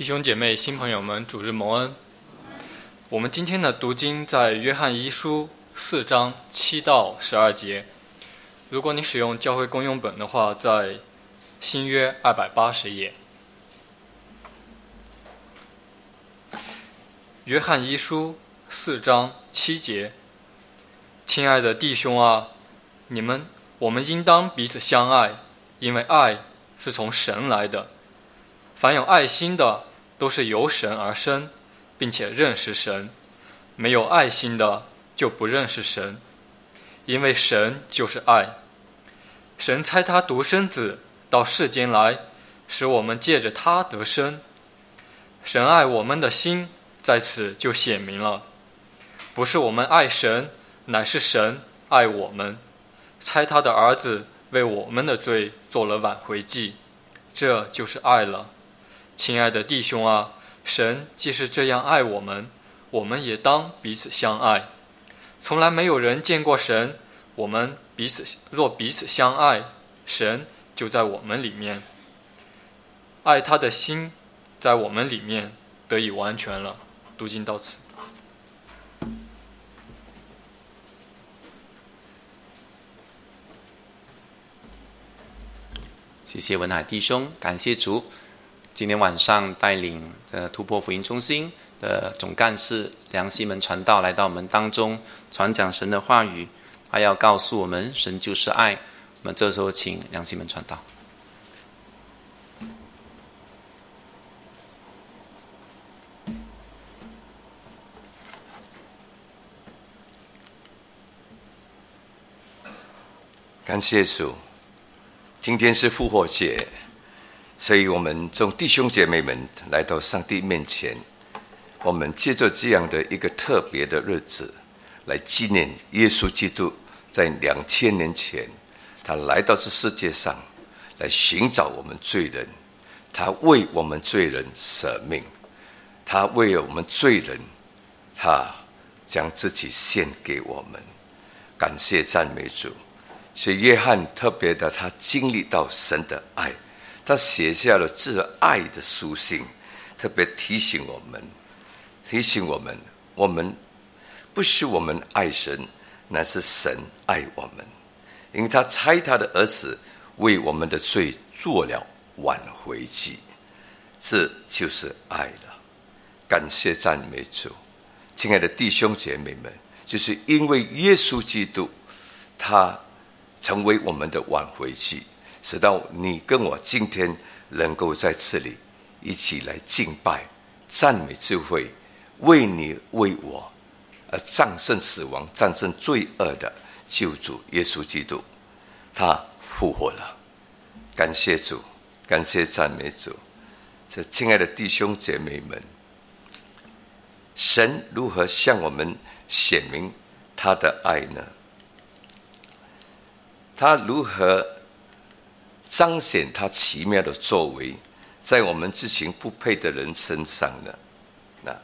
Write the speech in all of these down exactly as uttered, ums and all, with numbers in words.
弟兄姐妹、新朋友们，主日蒙恩。我们今天的读经在约翰一书四章七到十二节。如果你使用教会公用本的话，在新约二百八十页。约翰一书四章七节：亲爱的弟兄啊，你们我们应当彼此相爱，因为爱是从神来的。凡有爱心的，都是由神而生，并且认识神；没有爱心的，就不认识神，因为神就是爱。神差他独生子到世间来，使我们借着他得生。神爱我们的心在此就显明了，不是我们爱神，乃是神爱我们，差他的儿子为我们的罪做了挽回祭，这就是爱了。亲爱的弟兄啊，神既是这样爱我们，我们也当彼此相爱。从来没有人见过神，我们彼此若彼此相爱，神就在我们里面，爱他的心在我们里面得以完全了。读经到此。 谢谢文海弟兄，感谢主。今天晚上带领的突破福音中心的总干事梁希门传道来到我们当中，传讲神的话语，他要告诉我们神就是爱。我们这时候请梁希门传道。 感谢主，今天是复活节，所以我们众弟兄姐妹们来到上帝面前，我们借着这样的一个特别的日子，来纪念耶稣基督在两千年前，他来到这世界上，来寻找我们罪人，他为我们罪人舍命，他为了我们罪人，他将自己献给我们。感谢赞美主。所以约翰特别的，他经历到神的爱，他写下了这爱的书信，特别提醒我们，提醒我们，我们不是我们爱神，乃是神爱我们，因为他差他的儿子为我们的罪做了挽回祭，这就是爱了。感谢赞美主。亲爱的弟兄姐妹们，就是因为耶稣基督他成为我们的挽回祭，使到你跟我今天能够在这里一起来敬拜、赞美智慧，为你为我而战胜死亡、战胜罪恶的救主耶稣基督，他复活了。感谢主，感谢赞美主。这亲爱的弟兄姐妹们，神如何向我们显明他的爱呢？他如何彰显他奇妙的作为在我们之前不配的人身上呢？那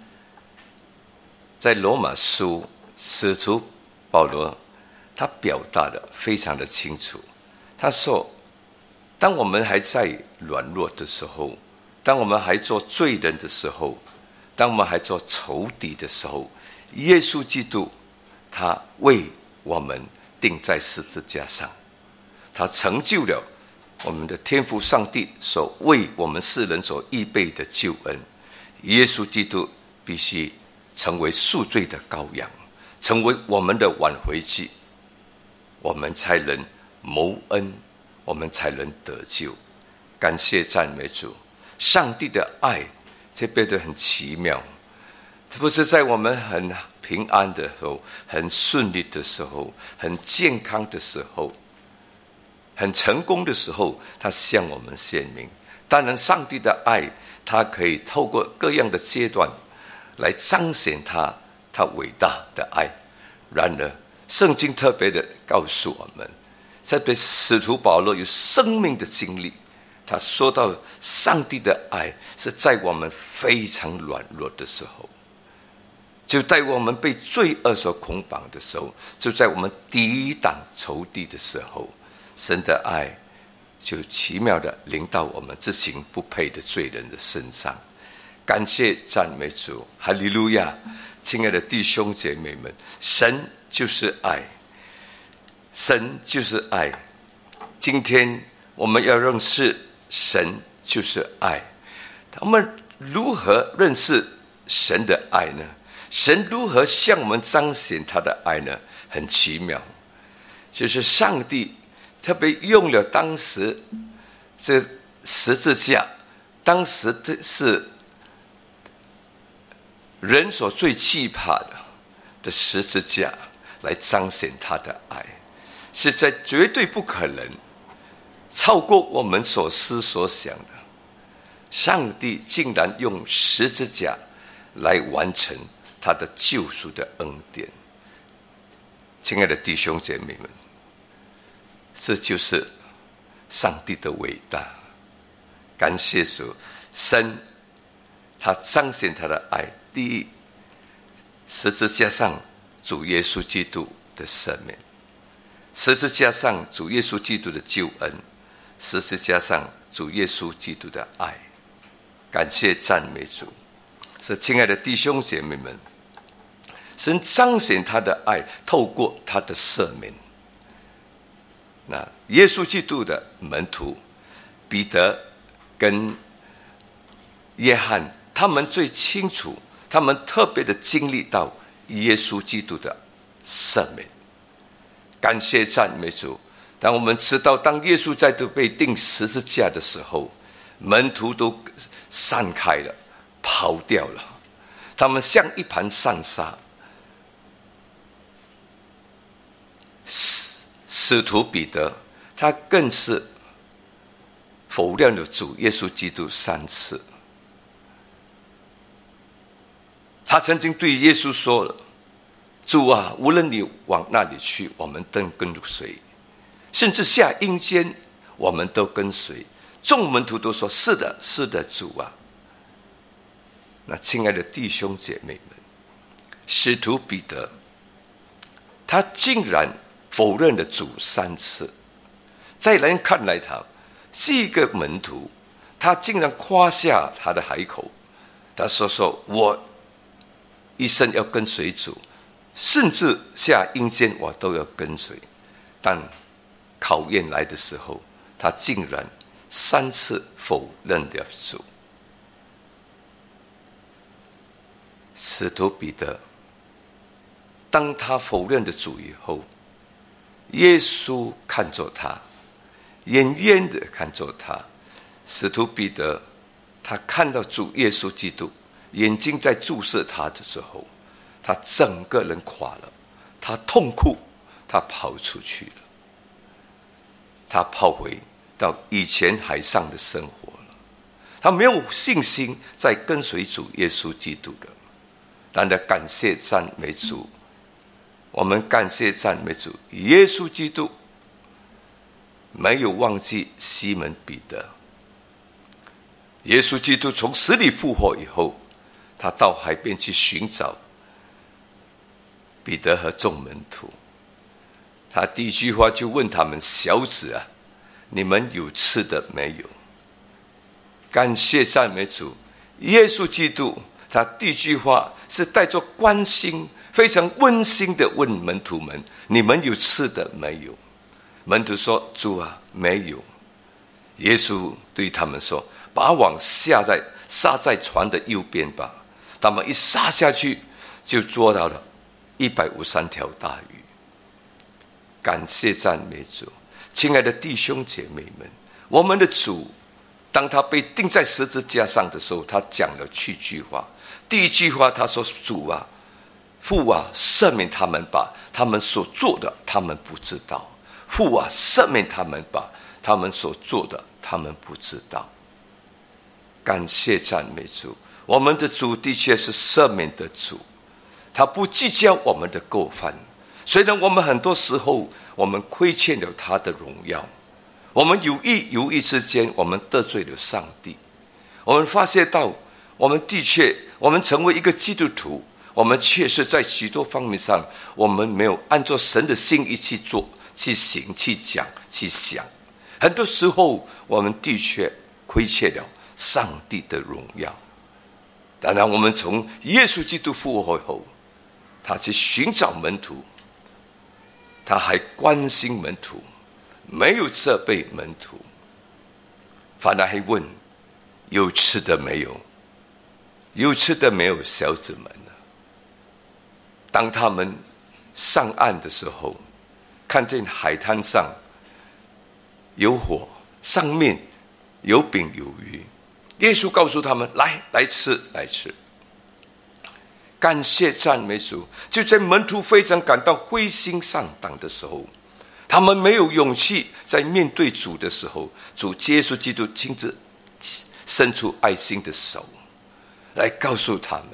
在罗马书，使徒保罗他表达的非常的清楚。他说，当我们还在软弱的时候，当我们还做罪人的时候，当我们还做仇敌的时候，耶稣基督他为我们钉在十字架上，他成就了我们的天父上帝所为我们世人所预备的救恩。耶稣基督必须成为赎罪的羔羊，成为我们的挽回祭，我们才能蒙恩，我们才能得救。感谢赞美主。上帝的爱这变得很奇妙，不是在我们很平安的时候，很顺利的时候，很健康的时候，很成功的时候，他向我们显明。当然上帝的爱他可以透过各样的阶段来彰显他他伟大的爱。然而圣经特别的告诉我们，特别使徒保罗有生命的经历，他说到上帝的爱是在我们非常软弱的时候，就在我们被罪恶所捆绑的时候，就在我们抵挡仇敌的时候，神的爱就奇妙的临到我们之前不配的罪人的身上。 感谢赞美主，哈利路亚！亲爱的弟兄姐妹们，神就是爱，神就是爱。今天我们要认识神就是爱。我们如何认识神的爱呢？神如何向我们彰显他的爱呢？很奇妙，就是上帝特别用了当时这十字架，当时这是人所最惧怕的的十字架，来彰显他的爱，是在绝对不可能超过我们所思所想的。上帝竟然用十字架来完成他的救赎的恩典。亲爱的弟兄姐妹们，这就是上帝的伟大。感谢主，神他彰显他的爱。第一，十字架上主耶稣基督的赦免，十字架上主耶稣基督的救恩，十字架上主耶稣基督的爱。感谢赞美主。是亲爱的弟兄姐妹们，神彰显他的爱，透过他的赦免。那耶稣基督的门徒彼得跟约翰，他们最清楚，他们特别的经历到耶稣基督的赦免。感谢赞美主。当我们知道，当耶稣再度被钉十字架的时候，门徒都散开了，跑掉了，他们像一盘散沙。使徒彼得，他更是否认了主耶稣基督三次。他曾经对耶稣说了：“主啊，无论你往哪里去，我们都跟随；甚至下阴间，我们都跟随。”众门徒都说：“是的，是的，主啊。”那亲爱的弟兄姐妹们，使徒彼得，他竟然否认了主三次。在人看来，他是一个门徒，他竟然夸下他的海口，他说：“说我一生要跟随主，甚至下阴间我都要跟随。”但考验来的时候，他竟然三次否认了主。使徒彼得，当他否认了主以后，耶稣看着他，远远的看着他。使徒彼得，他看到主耶稣基督眼睛在注视他的时候，他整个人垮了，他痛哭，他跑出去了，他跑回到以前海上的生活了，他没有信心再跟随主耶稣基督了。然而感谢赞美主，我们感谢赞美主，耶稣基督没有忘记西门彼得。耶稣基督从死里复活以后，他到海边去寻找彼得和众门徒，他第一句话就问他们：“小子啊，你们有吃的没有？”感谢赞美主，耶稣基督他第一句话是带着关心，非常温馨的问门徒们：“你们有吃的没有？”门徒说：“主啊，没有。”耶稣对他们说：“把网下在撒在船的右边吧。”他们一撒下去，就捉到了一百五十三条大鱼。感谢赞美主，亲爱的弟兄姐妹们，我们的主，当他被钉在十字架上的时候，他讲了七句话。第一句话他说：“主啊，父啊，赦免他们吧，他们所做的他们不知道。父啊，赦免他们吧，他们所做的他们不知道。”感谢赞美主，我们的主的确是赦免的主，他不计较我们的过犯。虽然我们很多时候我们亏欠了他的荣耀，我们有意无意之间我们得罪了上帝，我们发现到我们的确，我们成为一个基督徒，我们确实在许多方面上我们没有按照神的心意去做、去行、去讲、去想。很多时候我们的确亏欠了上帝的荣耀。 当然，我们从耶稣基督复活后，他去寻找门徒，他还关心门徒，没有责备门徒，反而还问有吃的没有，有吃的没有，小子们呢？当他们上岸的时候，看见海滩上有火，上面有饼有鱼，耶稣告诉他们：来，来吃，来吃。感谢赞美主。就在门徒非常感到灰心丧胆的时候，他们没有勇气在面对主的时候，主耶稣基督亲自伸出爱心的手来告诉他们：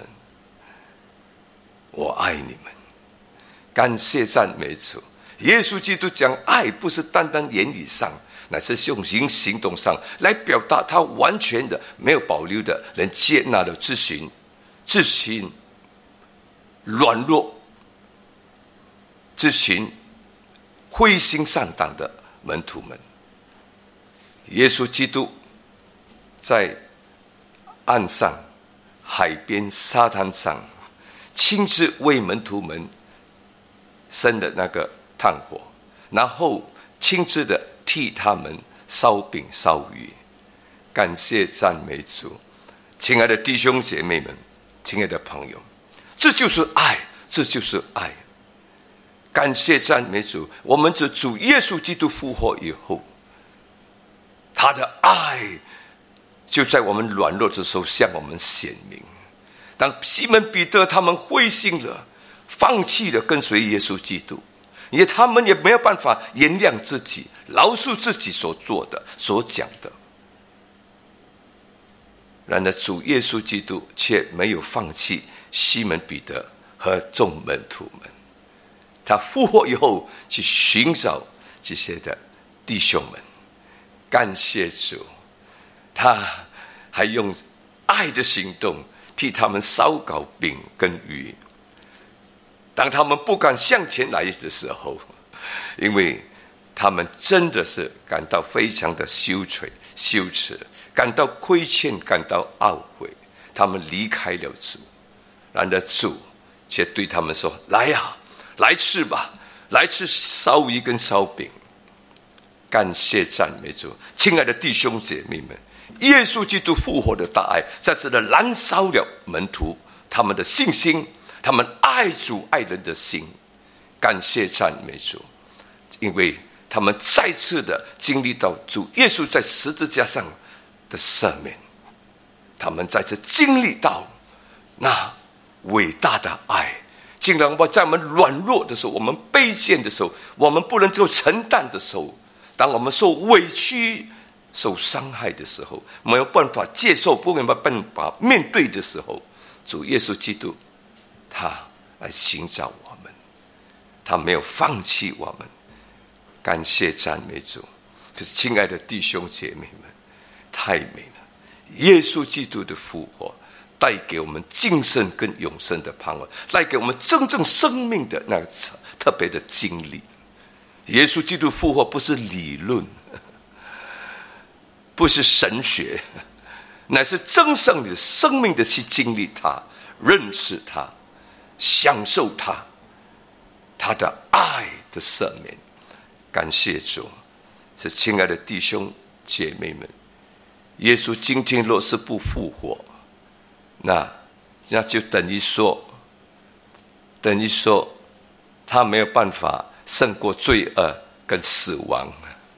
我爱你们。感谢赞美主。耶稣基督讲爱不是单单言语上，乃是用行行动上来表达他完全的没有保留的能接纳的自寻自寻软弱自寻灰心丧胆的门徒们。耶稣基督在岸上海边沙滩上亲自为门徒们生的那个炭火，然后亲自的替他们烧饼烧鱼。感谢赞美主。亲爱的弟兄姐妹们，亲爱的朋友，这就是爱，这就是爱。感谢赞美主。我们这主耶稣基督复活以后，他的爱就在我们软弱的时候向我们显明。当西门彼得他们灰心了，放弃了跟随耶稣基督，因为他们也没有办法原谅自己，饶恕自己所做的所讲的。然而主耶稣基督却没有放弃西门彼得和众门徒们，他复活以后去寻找这些的弟兄们。感谢主，他还用爱的行动替他们烧烤饼跟鱼。当他们不敢向前来的时候，因为他们真的是感到非常的羞愧羞耻，感到亏欠，感到懊悔，他们离开了主。然而主却对他们说：来呀、啊，来吃吧，来吃烧鱼跟烧饼。感谢赞美主。亲爱的弟兄姐妹们，耶稣基督复活的大爱在这里燃烧了门徒他们的信心，他们爱主爱人的心。感谢赞美主。因为他们再次的经历到主耶稣在十字架上的赦免，他们再次经历到那伟大的爱。竟然在我们软弱的时候，我们卑贱的时候，我们不能够承担的时候，当我们受委屈受伤害的时候，没有办法接受，不没有办法面对的时候，主耶稣基督他来寻找我们，他没有放弃我们。感谢赞美主。可是亲爱的弟兄姐妹们，太美了。耶稣基督的复活带给我们今生跟永生的盼望，带给我们真正生命的那个特别的经历。耶稣基督复活不是理论，不是神学，乃是真正的生命的去经历他，认识他，享受他，他的爱的赦免。感谢主。是亲爱的弟兄姐妹们，耶稣今天若是不复活，那那就等于说等于说他没有办法胜过罪恶跟死亡，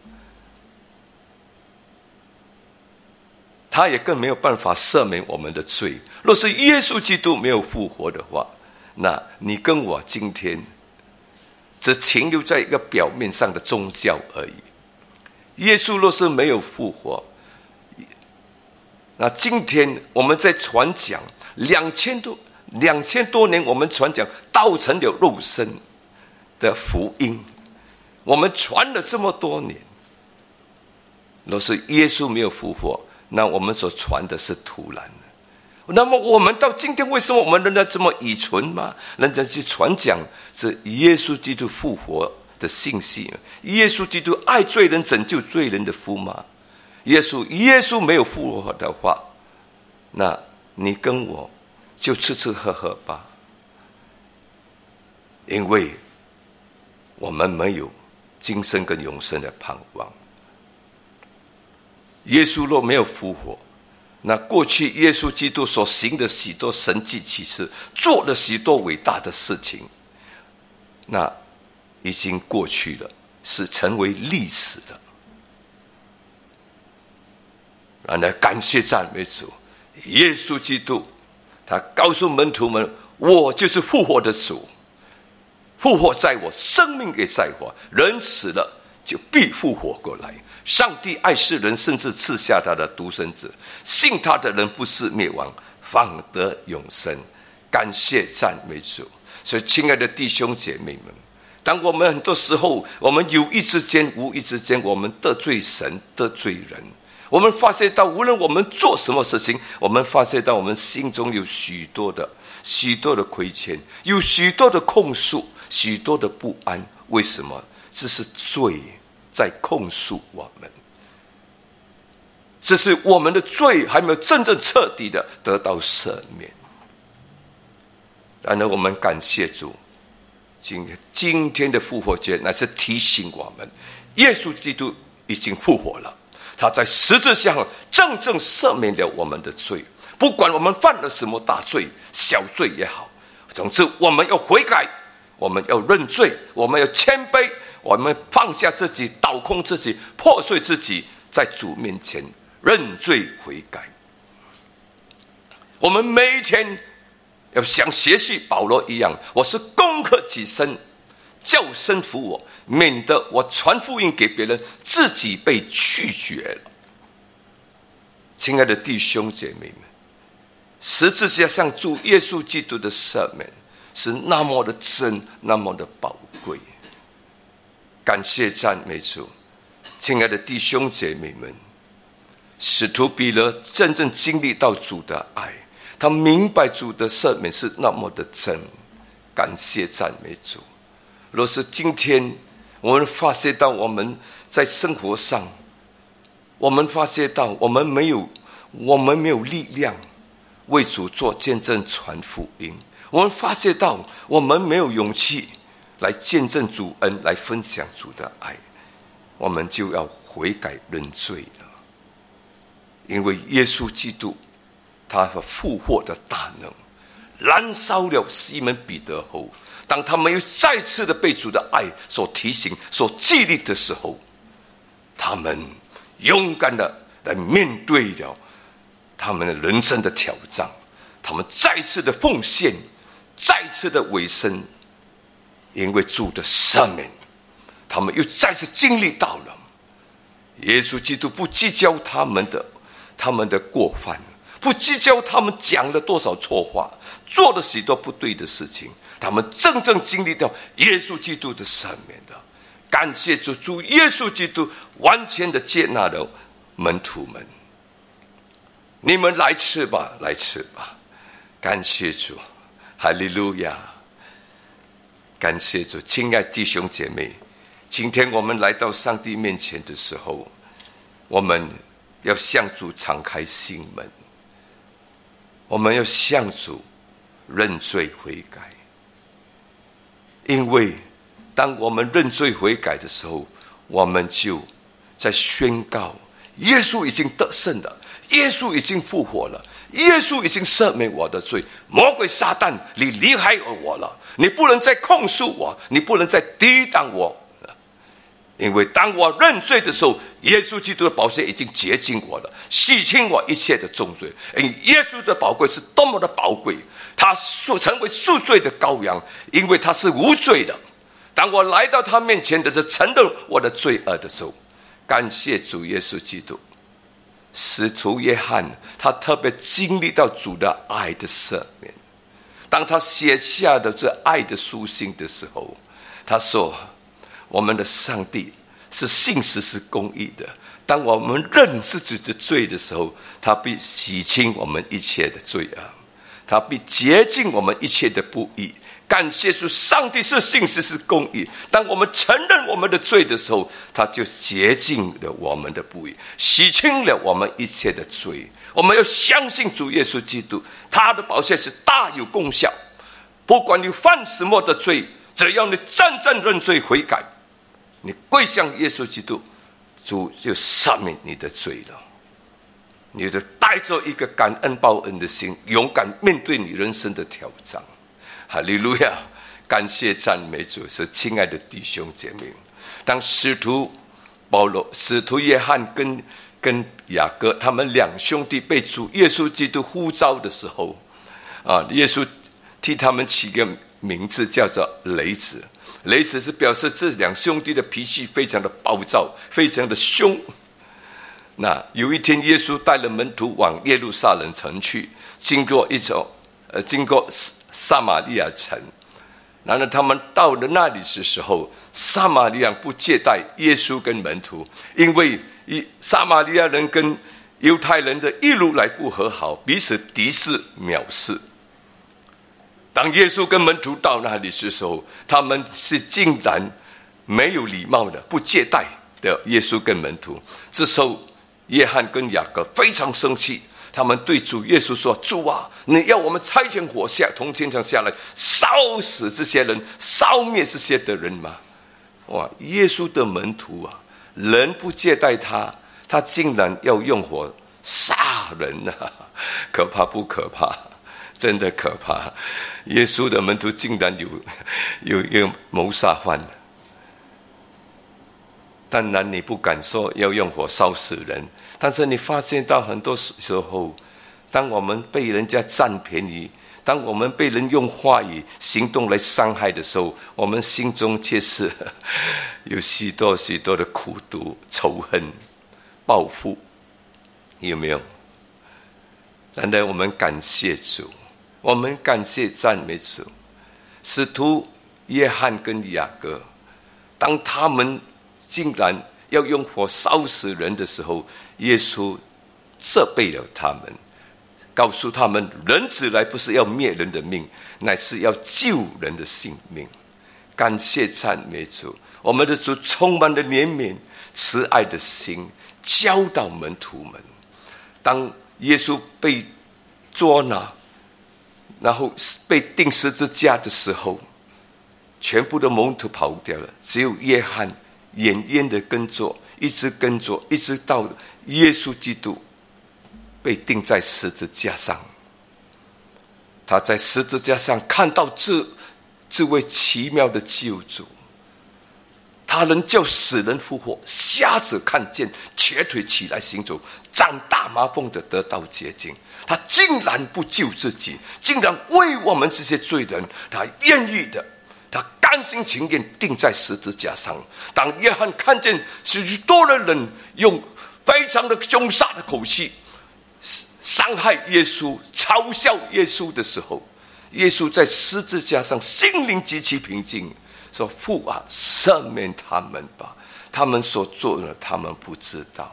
他也更没有办法赦免我们的罪。若是耶稣基督没有复活的话，那你跟我今天只停留在一个表面上的宗教而已。耶稣若是没有复活，那今天我们在传讲两千多两千多年，我们传讲道成了肉身的福音，我们传了这么多年，若是耶稣没有复活，那我们所传的是徒然。那么我们到今天为什么我们仍然这么愚蠢吗？人家去传讲是耶稣基督复活的信息，耶稣基督爱罪人拯救罪人的福吗？耶稣耶稣没有复活的话，那你跟我就吃吃喝喝吧，因为我们没有今生跟永生的盼望。耶稣若没有复活，那过去耶稣基督所行的许多神迹奇事，做了许多伟大的事情，那已经过去了，是成为历史的。然而感谢赞美主，耶稣基督他告诉门徒们，我就是复活的主，复活在我，生命也在我，人死了就必复活过来。上帝爱世人，甚至赐下他的独生子，信他的人不是灭亡，反得永生。感谢赞美主。所以亲爱的弟兄姐妹们，当我们很多时候我们有意之间无意之间我们得罪神得罪人，我们发现到无论我们做什么事情，我们发现到我们心中有许多的许多的亏欠，有许多的控诉，许多的不安。为什么？这是罪在控诉我们，这是我们的罪还没有真正彻底的得到赦免。然而我们感谢主，今今天的复活节乃是提醒我们，耶稣基督已经复活了，他在十字架上真正赦免了我们的罪，不管我们犯了什么大罪小罪也好，总之我们要悔改，我们要认罪，我们要谦卑，我们放下自己，倒空自己，破碎自己，在主面前认罪悔改。我们每一天要像学习保罗一样，我是攻克己身，叫身服我，免得我传福音给别人，自己被拒绝了。亲爱的弟兄姐妹们，十字架上主耶稣基督的赦免是那么的真，那么的宝贵。感谢赞美主。亲爱的弟兄姐妹们，使徒彼得真正经历到主的爱，他明白主的赦免是那么的真。感谢赞美主。若是今天我们发现到我们在生活上，我们发现到我们没有我们没有力量为主做见证传福音，我们发现到我们没有勇气来见证主恩，来分享主的爱，我们就要悔改认罪了。因为耶稣基督他复活的大能燃烧了西门彼得后，当他们又再次的被主的爱所提醒所激励的时候，他们勇敢的来面对了他们的人生的挑战，他们再次的奉献，再次的委身，因为主的赦免，他们又再次经历到了耶稣基督不计较他们的他们的过犯，不计较他们讲了多少错话，做了许多不对的事情，他们真正经历到耶稣基督的赦免的。感谢主，主耶稣基督完全的接纳了门徒们，你们来吃吧，来吃吧。感谢主，哈利路亚。感谢主。亲爱弟兄姐妹，今天我们来到上帝面前的时候，我们要向主敞开心门，我们要向主认罪悔改。因为当我们认罪悔改的时候，我们就在宣告耶稣已经得胜了，耶稣已经复活了，耶稣已经赦免我的罪，魔鬼撒旦你离开我了，你不能再控诉我，你不能再抵挡我。因为当我认罪的时候，耶稣基督的宝血已经洁净我了，洗清我一切的重罪。耶稣的宝贵是多么的宝贵，他成为赎罪的羔羊，因为他是无罪的。当我来到他面前的时候，承认我的罪恶的时候，感谢主耶稣基督。使徒约翰他特别经历到主的爱的赦免，当他写下的这爱的书信的时候，他说我们的上帝是信实是公义的，当我们认自己的罪的时候，他必洗清我们一切的罪恶，他必洁净我们一切的不义。 感谢主，上帝是信实是公义。当我们承认我们的罪的时候，他就洁净了我们的不义，洗清了我们一切的罪。我们要相信主耶稣基督，他的宝血是大有功效。不管你犯什么的罪，只要你真正认罪悔改，你跪向耶稣基督，主就赦免你的罪了。你就带着一个感恩报恩的心，勇敢面对你人生的挑战。哈利路亚！感谢赞美主。是亲爱的弟兄姐妹，当使徒保罗、使徒约翰跟跟雅各他们两兄弟被主耶稣基督呼召的时候，啊，耶稣替他们起个名字叫做雷子。雷子是表示这两兄弟的脾气非常的暴躁，非常的凶。那有一天，耶稣带了门徒往耶路撒冷城去，经过一种呃，经过撒玛利亚城。然后他们到了那里的时候，撒玛利亚不接待耶稣跟门徒，因为撒玛利亚人跟犹太人的一路来不和好，彼此敌视藐视。当耶稣跟门徒到那里的时候，他们是竟然没有礼貌的不接待的耶稣跟门徒。这时候约翰跟雅各非常生气，他们对主耶稣说：主啊，你要我们差遣火下从天上下来烧死这些人，烧灭这些的人吗？哇！耶稣的门徒啊，人不接待他，他竟然要用火杀人啊！可怕不可怕？真的可怕！耶稣的门徒竟然有有有谋杀犯。当然你不敢说要用火烧死人，但是你发现到很多时候，当我们被人家占便宜，当我们被人用话语行动来伤害的时候，我们心中却是有许多许多的苦毒、仇恨、报复，有没有？然而我们感谢主，我们感谢赞美主。使徒约翰跟雅各，当他们竟然要用火烧死人的时候，耶稣责备了他们，告诉他们，人子来不是要灭人的命，乃是要救人的性命。感谢赞美主，我们的主充满了怜悯慈爱的心，教导门徒们。当耶稣被捉拿，然后被钉十字架的时候，全部的门徒跑掉了，只有约翰奄奄的跟着，一直跟着，一直到耶稣基督被钉在十字架上。他在十字架上看到这这位奇妙的救主，他能叫死人复活，瞎子看见，瘸腿起来行走，长大麻风的得到洁净。他竟然不救自己，竟然为我们这些罪人，他愿意的，他甘心情愿钉在十字架上。当约翰看见许多的人用非常的凶杀的口气伤害耶稣、嘲笑耶稣的时候，耶稣在十字架上心灵极其平静，说：父啊，赦免他们吧，他们所做的他们不知道。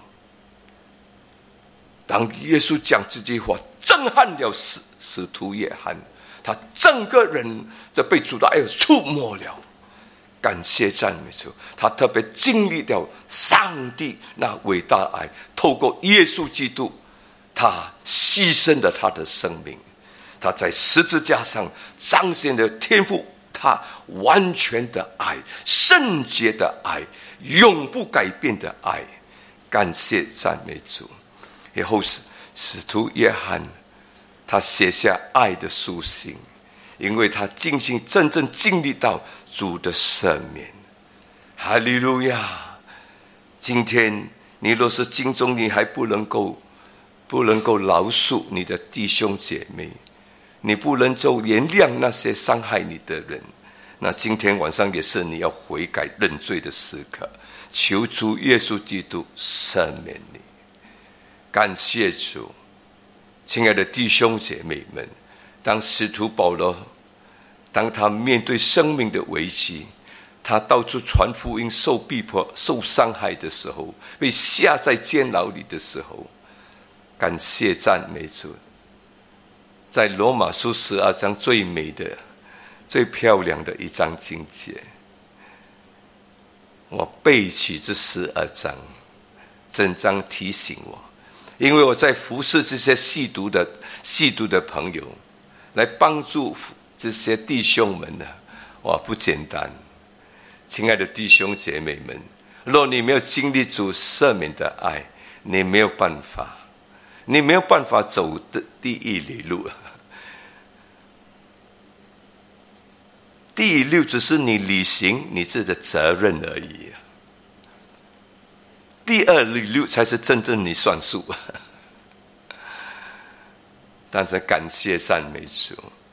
当耶稣讲这句话，震撼了使使徒约翰，他整个人就被主的爱触摸了。感谢赞美主，他特别经历了上帝那伟大的爱，透过耶稣基督，他牺牲了他的生命，他在十字架上彰显了天父他完全的爱、圣洁的爱、永不改变的爱。感谢赞美主。以后使徒约翰他写下爱的书信，因为他尽心真正经历到主的赦免。哈利路亚！今天你若是经中你还不能够不能够饶恕你的弟兄姐妹，你不能够原谅那些伤害你的人，那今天晚上也是你要悔改认罪的时刻，求主耶稣基督赦免你。感谢主。亲爱的弟兄姐妹们，当使徒保罗当他面对生命的危机，他到处传福音，受逼迫、受伤害的时候，被下在监牢里的时候，感谢赞美主，在罗马书十二章最美的最漂亮的一章经节。我背起这十二章，整章提醒我，因为我在服侍这些细读的细读的朋友，来帮助这些弟兄们呢，哇，不简单。亲爱的弟兄姐妹们，若你没有经历主赦免的爱，你没有办法，你没有办法走的第一里路。第六只是你履行你自己的责任而已，第二里路才是真正你算数。但是感谢赞美主，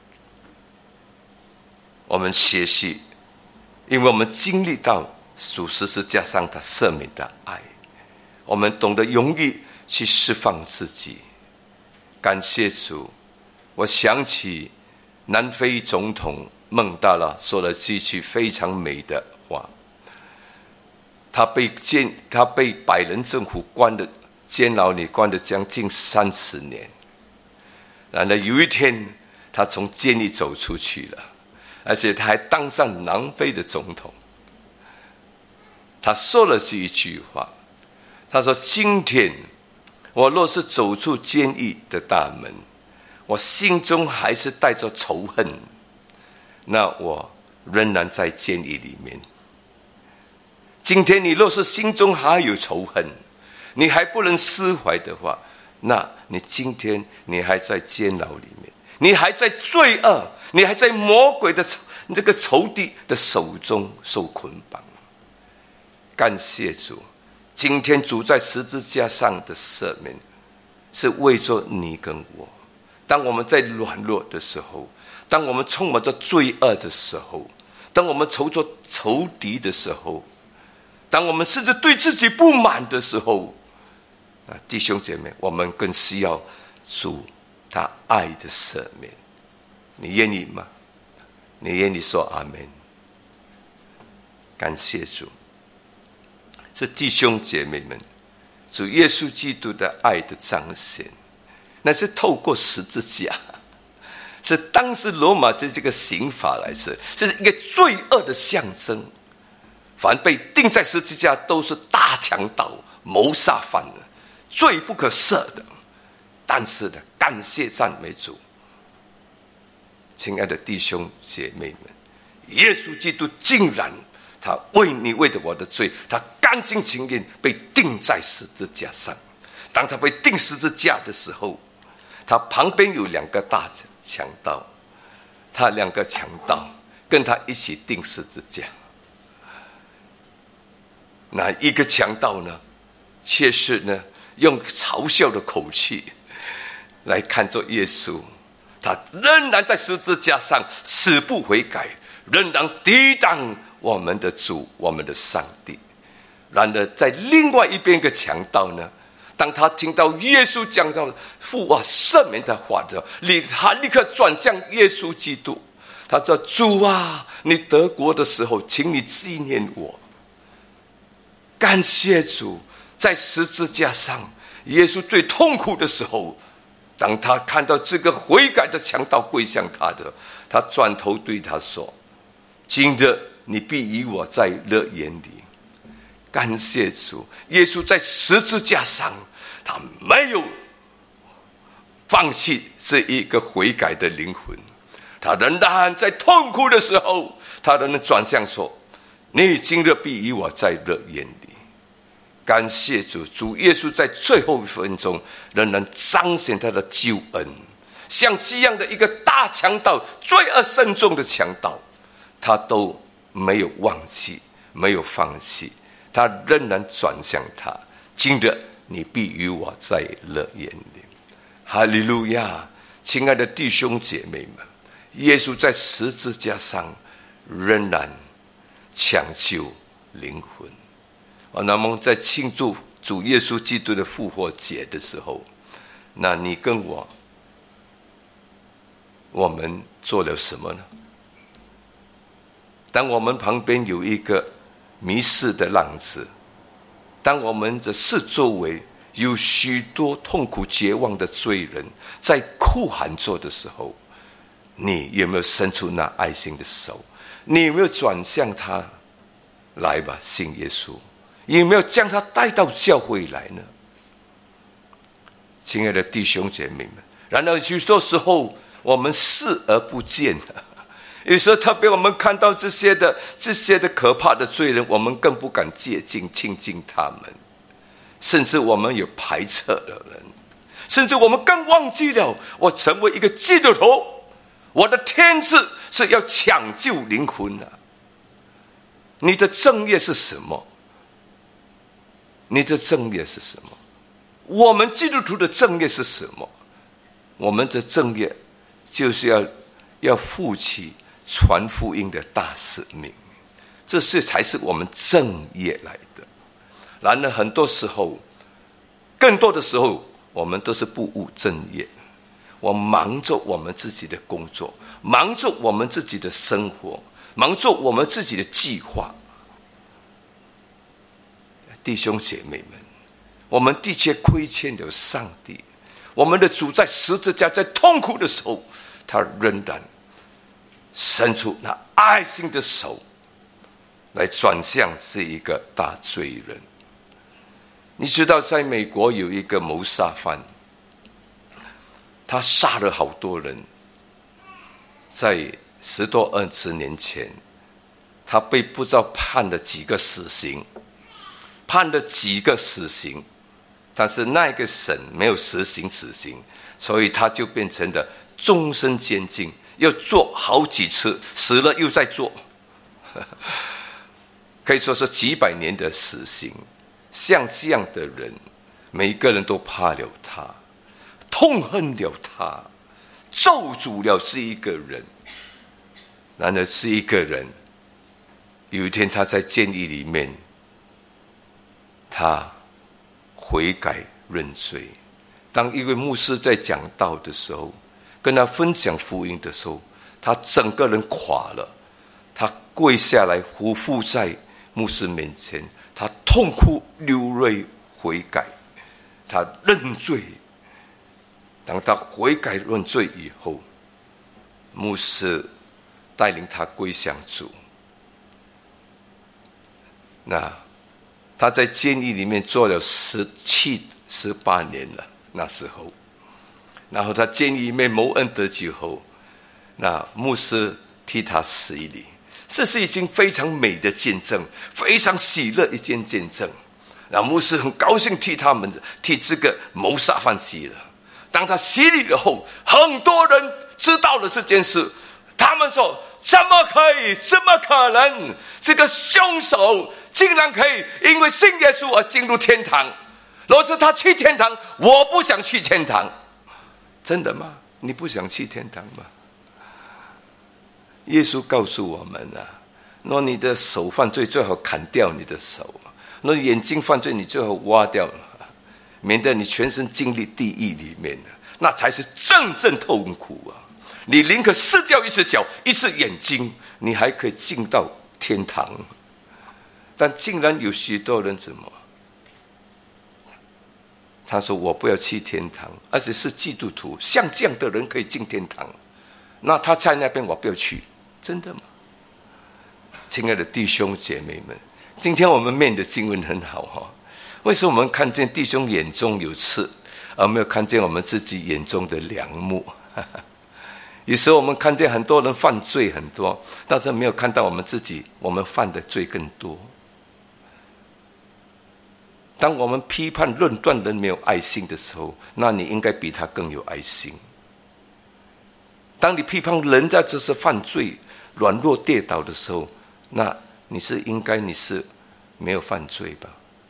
我们学习，因为我们经历到主十字架上他赦免的爱，我们懂得容易去释放自己。感谢主，我想起南非总统孟达拉说了几句非常美的话。他被监，他被百人政府关的监牢里关了将近三十年，然后有一天他从监狱走出去了，而且他还当上南非的总统。他说了这一句话，他说：今天我若是走出监狱的大门，我心中还是带着仇恨，那我仍然在监狱里面。今天你若是心中还有仇恨，你还不能释怀的话，那你今天你还在监牢里面，你还在罪恶，你还在魔鬼的这个仇敌的手中受捆绑。感谢主，今天主在十字架上的赦免是为着你跟我。当我们在软弱的时候，当我们充满着罪恶的时候，当我们仇着仇敌的时候，当我们甚至对自己不满的时候，弟兄姐妹，我们更需要主他爱的赦免。你愿意吗？你愿意说阿们？感谢主，是弟兄姐妹们，主耶稣基督的爱的彰显，那是透过十字架，是当时罗马的这个刑法来说，这是一个罪恶的象征。凡被钉在十字架都是大强盗、谋杀犯的，罪不可赦的。但是呢，感谢赞美主，亲爱的弟兄姐妹们，耶稣基督竟然他为你为了我的罪，他甘心情愿被钉在十字架上。当他被钉十字架的时候，他旁边有两个大强盗，他两个强盗跟他一起钉十字架。那一个强盗呢，却是呢用嘲笑的口气来看着耶稣，他仍然在十字架上死不悔改，仍然抵挡我们的主，我们的上帝。然而在另外一边一个强盗呢，当他听到耶稣讲到父啊赦免的话的，他立刻转向耶稣基督，他说：主啊，你得国的时候，请你纪念我。感谢主，在十字架上，耶稣最痛苦的时候，当他看到这个悔改的强盗跪向他的，他转头对他说：今日你必与我在乐园里。感谢主，耶稣在十字架上，他没有放弃这一个悔改的灵魂，他仍然在痛苦的时候，他仍然转向说：你今日必与我在乐园里。感谢主，主耶稣在最后一分钟仍然彰显他的救恩，像这样的一个大强盗，罪恶深重的强盗，他都没有忘记，没有放弃，他仍然转向他：今日你必与我在乐园里。哈利路亚！亲爱的弟兄姐妹们，耶稣在十字架上仍然抢救灵魂。那么在庆祝主耶稣基督的复活节的时候，那你跟我，我们做了什么呢？当我们旁边有一个迷失的浪子，当我们的四周围有许多痛苦绝望的罪人在哭喊着的时候， 你有没有伸出那爱心的手？你有没有转向他？来吧，信耶稣。有没有将他带到教会来呢？亲爱的弟兄姐妹们，然而许多时候我们视而不见了。有时候特别我们看到这些的这些的可怕的罪人，我们更不敢接近亲近他们，甚至我们有排斥的人，甚至我们更忘记了，我成为一个基督徒，我的天职是要抢救灵魂的。你的正业是什么？你的正业是什么？我们基督徒的正业是什么？我们的正业就是要要负起传福音的大使命，这是才是我们正业来的。然而很多时候，更多的时候，我们都是不务正业，我忙着我们自己的工作，忙着我们自己的生活，忙着我们自己的计划。弟兄姐妹们，我们的确亏欠了上帝。我们的主在十字架在痛苦的时候，他仍然伸出那爱心的手来转向这一个大罪人。你知道在美国有一个谋杀犯，他杀了好多人，在十多二十年前，他被不知道判了几个死刑，判了几个死刑，但是那个省没有实行死刑，所以他就变成了终身监禁，要做好几次，死了又再做，可以说是几百年的死刑。像这样的人，每一个人都怕了他，痛恨了他，咒诅了这一个人。然而是一个人，有一天他在监狱里面，他悔改认罪。当一位牧师在讲道的时候，跟他分享福音的时候，他整个人垮了，他跪下来匍匐在牧师面前，他痛哭流泪悔改，他认罪。当他悔改认罪以后，牧师带领他归向主。那他在监狱里面做了十七、十八年了，那时候，然后他监狱里面蒙恩得救后，那牧师替他洗礼，这是一件非常美的见证，非常喜乐一件见证。那牧师很高兴替他们替这个谋杀犯洗了。当他洗礼了后，很多人知道了这件事，他们说：怎么可以？怎么可能？这个凶手竟然可以因为信耶稣而进入天堂？若是他去天堂，我不想去天堂。真的吗？你不想去天堂吗？耶稣告诉我们啊，若你的手犯罪，最好砍掉你的手；若眼睛犯罪，你最好挖掉，免得你全身经历地狱里面，那才是真正痛苦啊！你宁可失掉一只脚、一只眼睛，你还可以进到天堂。但竟然有许多人怎么？他说：“我不要去天堂，而且是基督徒，像这样的人可以进天堂。那他在那边，我不要去。”真的吗？亲爱的弟兄姐妹们，今天我们念的经文很好哈。为什么我们看见弟兄眼中有刺，而没有看见我们自己眼中的梁木？有时候我们看见很多人犯罪很多，但是没有看到我们自己，我们犯的罪更多。当我们批判论断人没有爱心的时候，那你应该比他更有爱心。当你批判人家只是犯罪、软弱跌倒的时候，那你是应该你是没有犯罪吧？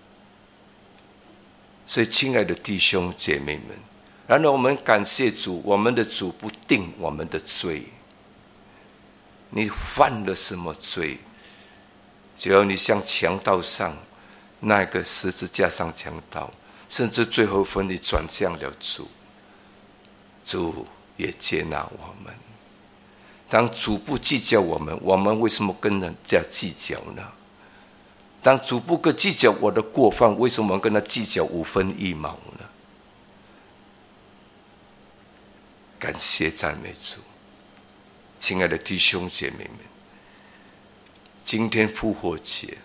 所以，亲爱的弟兄姐妹们，然而我们感谢主，我们的主不定我们的罪。你犯了什么罪？只要你像强盗上那个十字架上强盗，甚至最后分你转向了主，主也接纳我们。当主不计较我们，我们为什么跟人家计较呢？当主不跟计较我的过犯，为什么我们跟他计较五分一毛呢？感谢赞美主。 亲爱的弟兄姐妹们，今天复活节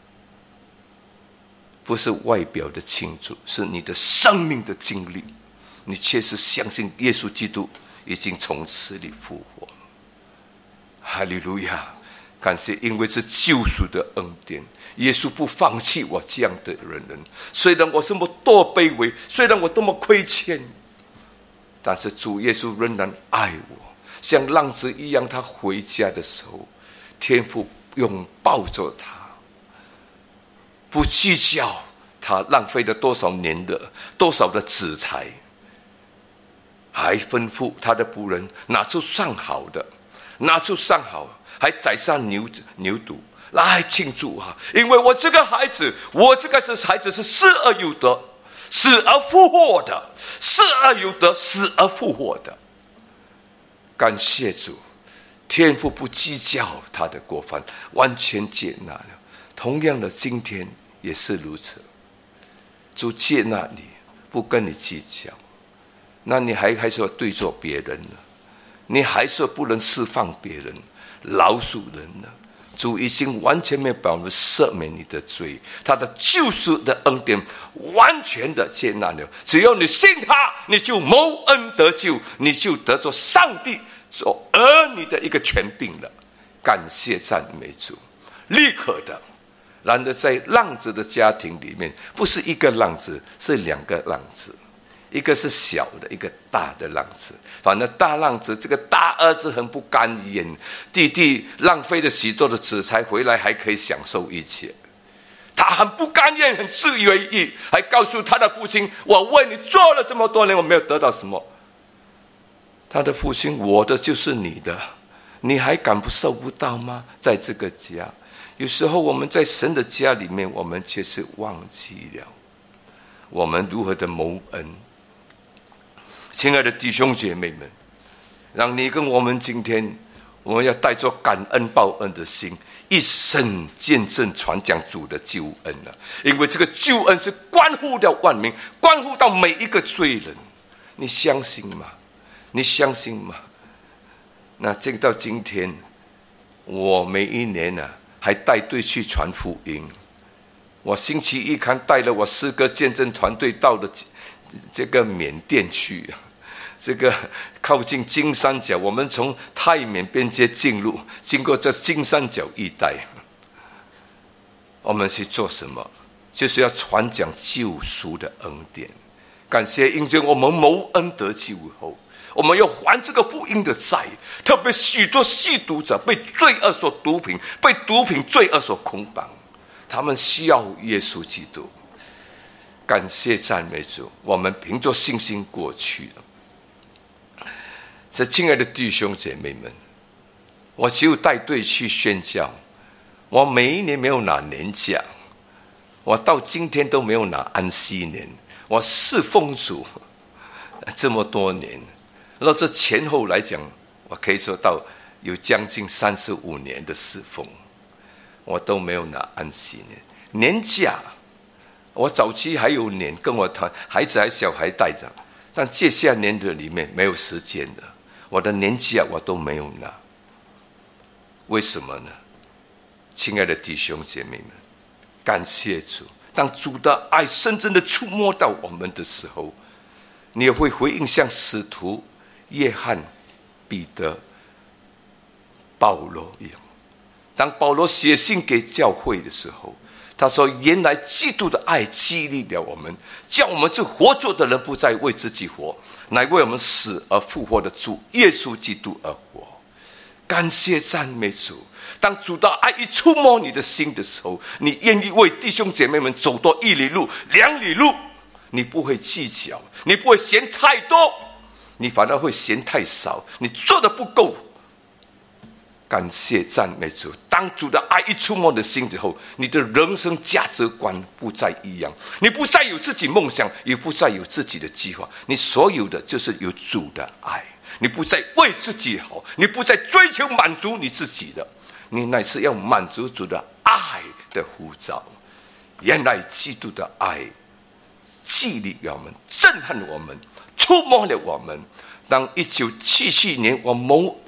不是外表的庆祝，是你的生命的经历。你确实相信耶稣基督已经从死里复活。哈利路亚！感谢，因为是救赎的恩典，耶稣不放弃我这样的人人。虽然我这么多卑微，虽然我多么亏欠，但是主耶稣仍然爱我，像浪子一样。他回家的时候，天父拥抱着他，不计较他浪费了多少年的多少的子财，还吩咐他的仆人拿出上好的，拿出上好，还宰上牛牛犊来庆祝啊！因为我这个孩子，我这个是孩子是死而有得，死而复活的，死而有得，死而复活的。感谢主，天父不计较他的过犯，完全接纳了。同样的，今天也是如此。主接纳你，不跟你计较，那你还还说对做别人呢？你还说不能释放别人、饶恕人呢？主已经完全没有保留赦免你的罪，他的救赎的恩典完全的接纳了。只要你信他，你就蒙恩得救，你就得着上帝做儿女的一个权柄了。感谢赞美主，立刻的。然而在浪子的家庭里面，不是一个浪子，是两个浪子，一个是小的，一个大的浪子。反正大浪子这个大儿子很不甘愿，弟弟浪费了许多的子财回来，还可以享受一切，他很不甘愿，很自以为意，还告诉他的父亲：我为你做了这么多年，我没有得到什么。他的父亲：我的就是你的，你还感受不到吗？在这个家，有时候我们在神的家里面，我们却是忘记了我们如何的蒙恩。亲爱的弟兄姐妹们，让你跟我们今天，我们要带着感恩报恩的心，一生见证传讲主的救恩了。因为这个救恩是关乎到万民，关乎到每一个罪人。你相信吗？你相信吗？那这到今天，我每一年啊，还带队去传福音。我星期一看带了我四个见证团队到了这个缅甸去，这个靠近金三角，我们从泰缅边界进入，经过这金三角一带，我们是做什么？就是要传讲救赎的恩典。感谢因着我们蒙恩得救后，我们要还这个福音的债。特别许多吸毒者被罪恶所毒品，被毒品罪恶所捆绑，他们需要耶稣基督。感谢赞美主，我们凭着信心过去了。所以亲爱的弟兄姐妹们，我只有带队去宣教，我每一年没有拿年假，我到今天都没有拿安息年。我侍奉主这么多年，那这前后来讲，我可以说到有将近三十五年的侍奉，我都没有拿安息年。年假我早期还有年跟我团孩子还小孩带着，但接下年的里面没有时间的，我的年假我都没有拿。为什么呢？亲爱的弟兄姐妹们，感谢主，当主的爱深深的触摸到我们的时候，你也会回应像使徒约翰、彼得、保罗一样。当保罗写信给教会的时候，他说：原来基督的爱激励了我们，叫我们这活着的人不再为自己活，乃为我们死而复活的主耶稣基督而活。感谢赞美主，当主的爱一触摸你的心的时候，你愿意为弟兄姐妹们走多一里路、两里路，你不会计较，你不会嫌太多，你反而会嫌太少，你做的不够。感谢赞美主，当主的爱一触摸的心之后，你的人生价值观不再一样，你不再有自己梦想，也不再有自己的计划，你所有的就是有主的爱，你不再为自己好，你不再追求满足你自己的，你乃是要满足主的爱的呼召。原来基督的爱激励我们，震撼我们，触摸了我们。当一九七七年我蒙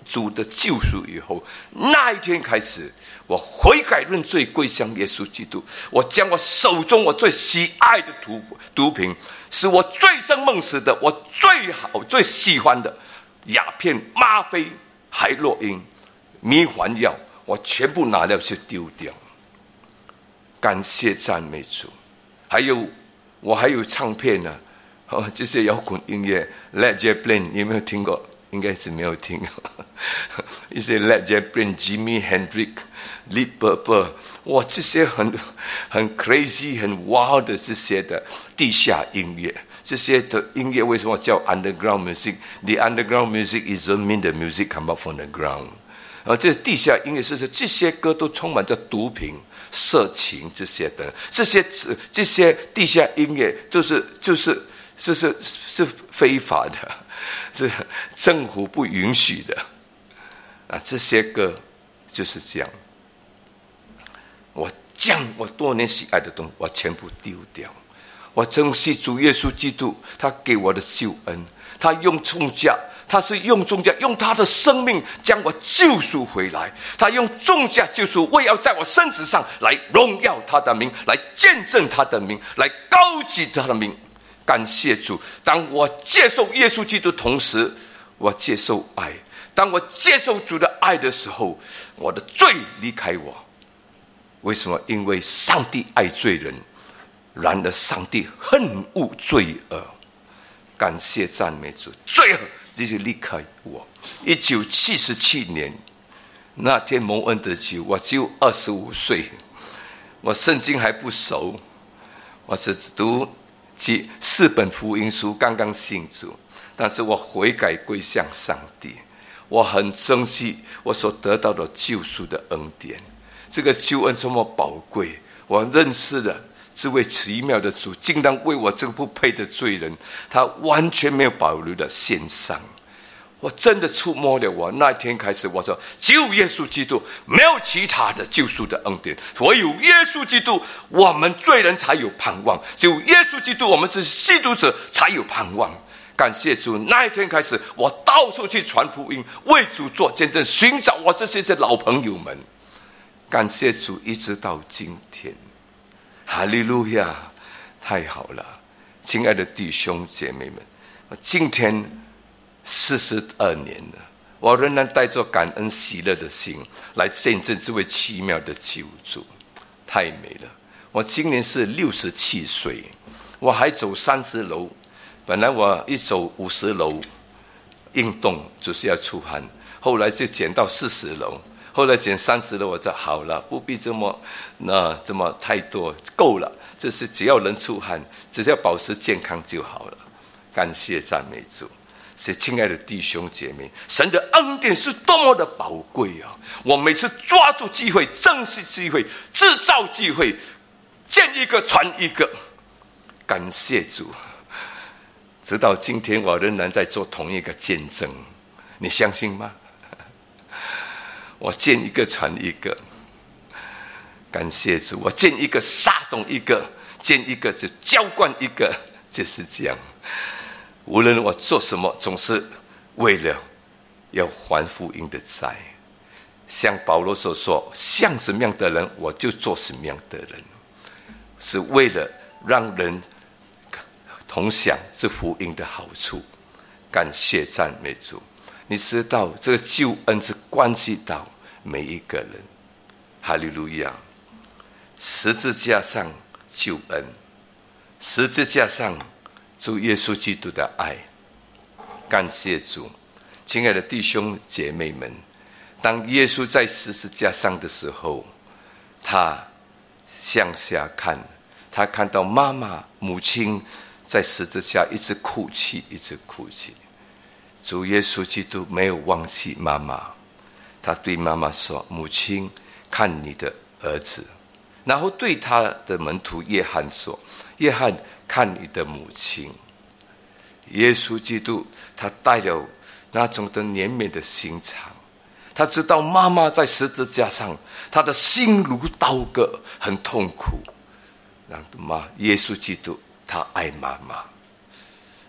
主的救赎以后，那一天开始，我悔改认罪，归向耶稣基督。我将我手中我最喜爱的毒毒品，是我醉生梦死的，我最好最喜欢的鸦片、吗啡、海洛因、迷幻药，我全部拿了去丢掉。感谢赞美主。还有我还有唱片呢、啊。哦，这些摇滚音乐 ，Led Zeppelin 有没有听过？应该是没有听过。一些 Led Zeppelin、Jimi Hendrix、Deep Purple， 哇，这些很很 crazy、很 wild 的这些的地下音乐，这些的音乐为什么叫 underground music？The underground music is don't mean the music come up from the ground。啊，这地下音乐是这些歌都充满着毒品、色情这些的，这些这些地下音乐就是就是。这是是非法的，是政府不允许的啊！这些歌就是这样。我将我多年喜爱的东西，我全部丢掉。我珍惜主耶稣基督，他给我的救恩，他用重价，他是用重价，用他的生命将我救赎回来。他用重价救赎，为要在我身子上来荣耀他的名，来见证他的名，来高举他的名。感谢主，当我接受耶稣基督同时，我接受爱。当我接受主的爱的时候，我的罪离开我。为什么？因为上帝爱罪人，然而上帝恨恶罪恶。感谢赞美主，罪恶就是离开我。一九七十七年那天蒙恩得救，我只有二十五岁，我圣经还不熟，我只读即四本福音书，刚刚信主，但是我悔改归向上帝，我很珍惜我所得到的救赎的恩典。这个救恩这么宝贵，我认识了这位奇妙的主，竟然为我这个不配的罪人，他完全没有保留的献上。我真的触摸了我。那天开始，我说只有耶稣基督，没有其他的救赎的恩典。唯有耶稣基督，我们罪人才有盼望；只有耶稣基督，我们是基督者才有盼望。感谢主，那一天开始，我到处去传福音，为主做见证，寻找我这些老朋友们。感谢主，一直到今天，哈利路亚，太好了！亲爱的弟兄姐妹们，今天四十二年了，我仍然带着感恩喜乐的心来见证这位奇妙的救主，太美了！我今年是六十七岁，我还走三十楼，本来我一走五十楼，运动就是要出汗，后来就减到四十楼，后来减三十楼，我说好了，不必这么那这么太多，够了，就是只要能出汗，只要保持健康就好了。感谢赞美主！所以亲爱的弟兄姐妹，神的恩典是多么的宝贵啊！我每次抓住机会，珍惜机会，制造机会，见一个传一个。感谢主！直到今天，我仍然在做同一个见证，你相信吗？我见一个传一个，感谢主！我见一个撒种一个，见一个就浇灌一个，就是这样。无论我做什么，总是为了要还福音的债。像保罗所说，像什么样的人，我就做什么样的人，是为了让人同享这福音的好处。感谢赞美主！你知道这个救恩是关系到每一个人。哈利路亚！十字架上救恩，十字架上主耶稣基督的爱。感谢主！亲爱的弟兄姐妹们，当耶稣在十字架上的时候，他向下看，他看到妈妈母亲在十字架一直哭泣，一直哭泣。主耶稣基督没有忘记妈妈，他对妈妈说：“母亲，看你的儿子。”然后对他的门徒约翰说：“约翰，看你的母亲。”耶稣基督他带了那种的怜悯的心肠，他知道妈妈在十字架上，他的心如刀割，很痛苦。让妈耶稣基督他爱妈妈，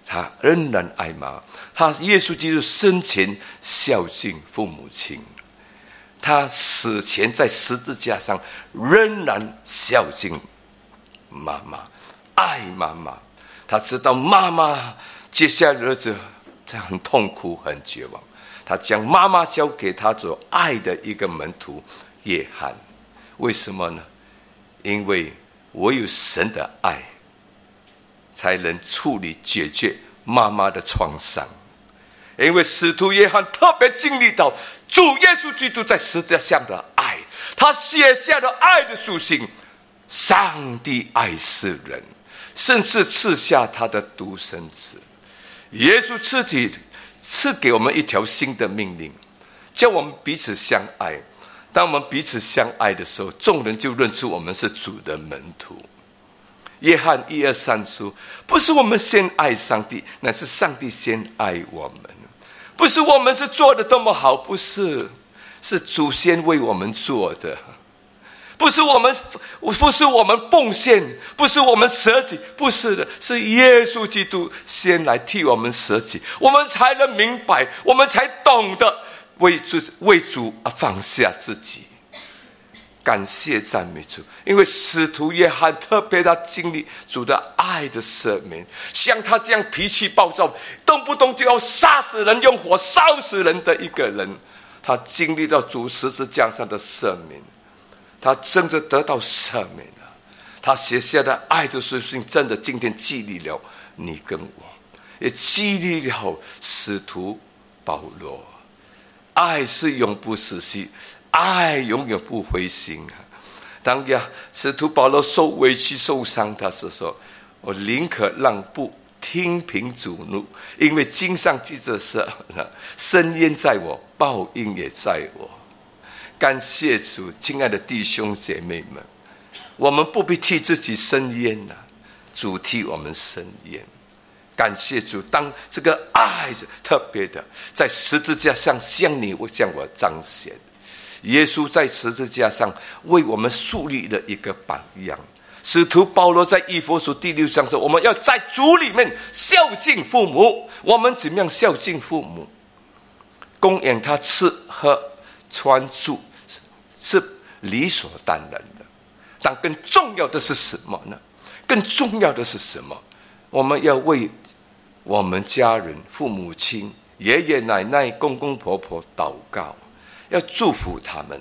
他仍然爱妈妈。他耶稣基督生前孝敬父母亲，他死前在十字架上仍然孝敬妈妈，爱妈妈。他知道妈妈接下来的日子这样很痛苦很绝望，他将妈妈交给他所爱的一个门徒约翰。为什么呢？因为唯有神的爱才能处理解决妈妈的创伤。因为使徒约翰特别经历到主耶稣基督在十字架上的爱，他写下了爱的属性。上帝爱世人，甚至赐下他的独生子。耶稣自己赐给我们一条新的命令，叫我们彼此相爱。当我们彼此相爱的时候，众人就认出我们是主的门徒。约翰一二三说，不是我们先爱上帝，乃是上帝先爱我们。不是我们是做的多么好，不是，是主先为我们做的。不是我们，不是我们奉献，不是我们舍己，不是的，是耶稣基督先来替我们舍己，我们才能明白，我们才懂得为主为主而放下自己。感谢赞美主，因为使徒约翰特别他经历主的爱的赦免，像他这样脾气暴躁，动不动就要杀死人，用火烧死人的一个人，他经历到主十字架上的赦免，他真的得到赦免了。他写下的爱的属性，真的今天激励了你跟我，也激励了使徒保罗。爱是永不死息，爱永远不灰心。当呀，使徒保罗受委屈受伤的时候，我宁可让步，听凭主怒，因为经上记着说，深渊在我，报应也在我。感谢主，亲爱的弟兄姐妹们，我们不必替自己伸冤啊，主替我们伸冤。感谢主，当这个爱特别的在十字架上向你向我彰显。耶稣在十字架上为我们树立了一个榜样。使徒保罗在以弗所第六章说，我们要在主里面孝敬父母。我们怎么样孝敬父母？供养他吃喝穿住是理所当然的，但更重要的是什么呢？更重要的是什么？我们要为我们家人、父母亲、爷爷奶奶、公公婆婆祷告，要祝福他们。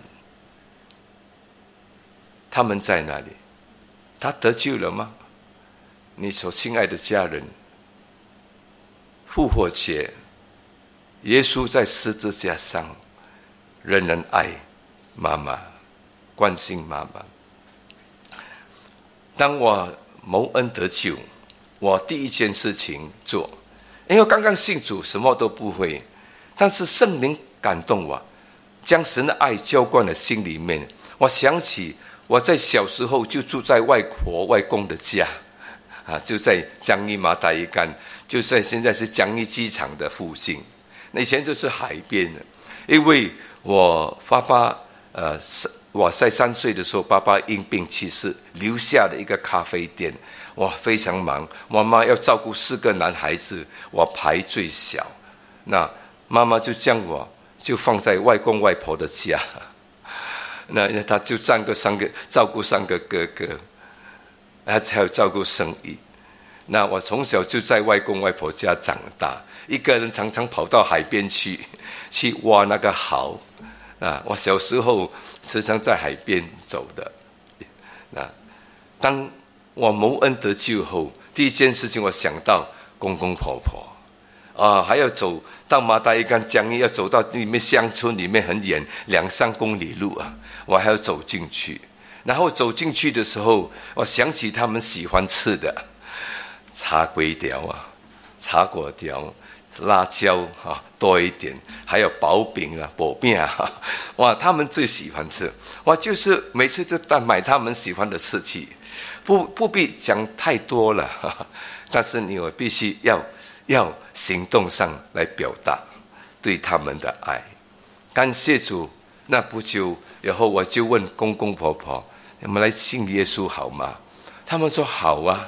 他们在哪里？他得救了吗？你所亲爱的家人，复活节，耶稣在十字架上仍然爱妈妈，关心妈妈。当我蒙恩得救，我第一件事情做，因为刚刚信主什么都不会，但是圣灵感动我，将神的爱浇灌了心里面。我想起我在小时候就住在外婆外公的家啊，就在江义马达一干，就在现在是江义机场的附近。那以前就是海边的，因为我爸爸呃，我在三岁的时候，爸爸因病去世，留下了一个咖啡店。哇，非常忙，妈妈要照顾四个男孩子，我排最小。那妈妈就将我就放在外公外婆的家，那他就照顾三个照顾三个哥哥，他才有照顾生意。那我从小就在外公外婆家长大，一个人常常跑到海边去，去挖那个蚝啊。我小时候时常在海边走的。那当我蒙恩得救后，第一件事情我想到公公婆婆啊，还要走到马达一干江义，要走到里面乡村里面很远，两三公里路啊，我还要走进去。然后走进去的时候，我想起他们喜欢吃的茶粿条啊、茶粿条、辣椒啊多一点，还有薄饼啊、薄饼啊，哇，他们最喜欢吃。我就是每次就买他们喜欢的吃去。不不必讲太多了，呵呵，但是你我必须要要行动上来表达对他们的爱。感谢主，那不久以后我就问公公婆婆，你们来信耶稣好吗？他们说好啊，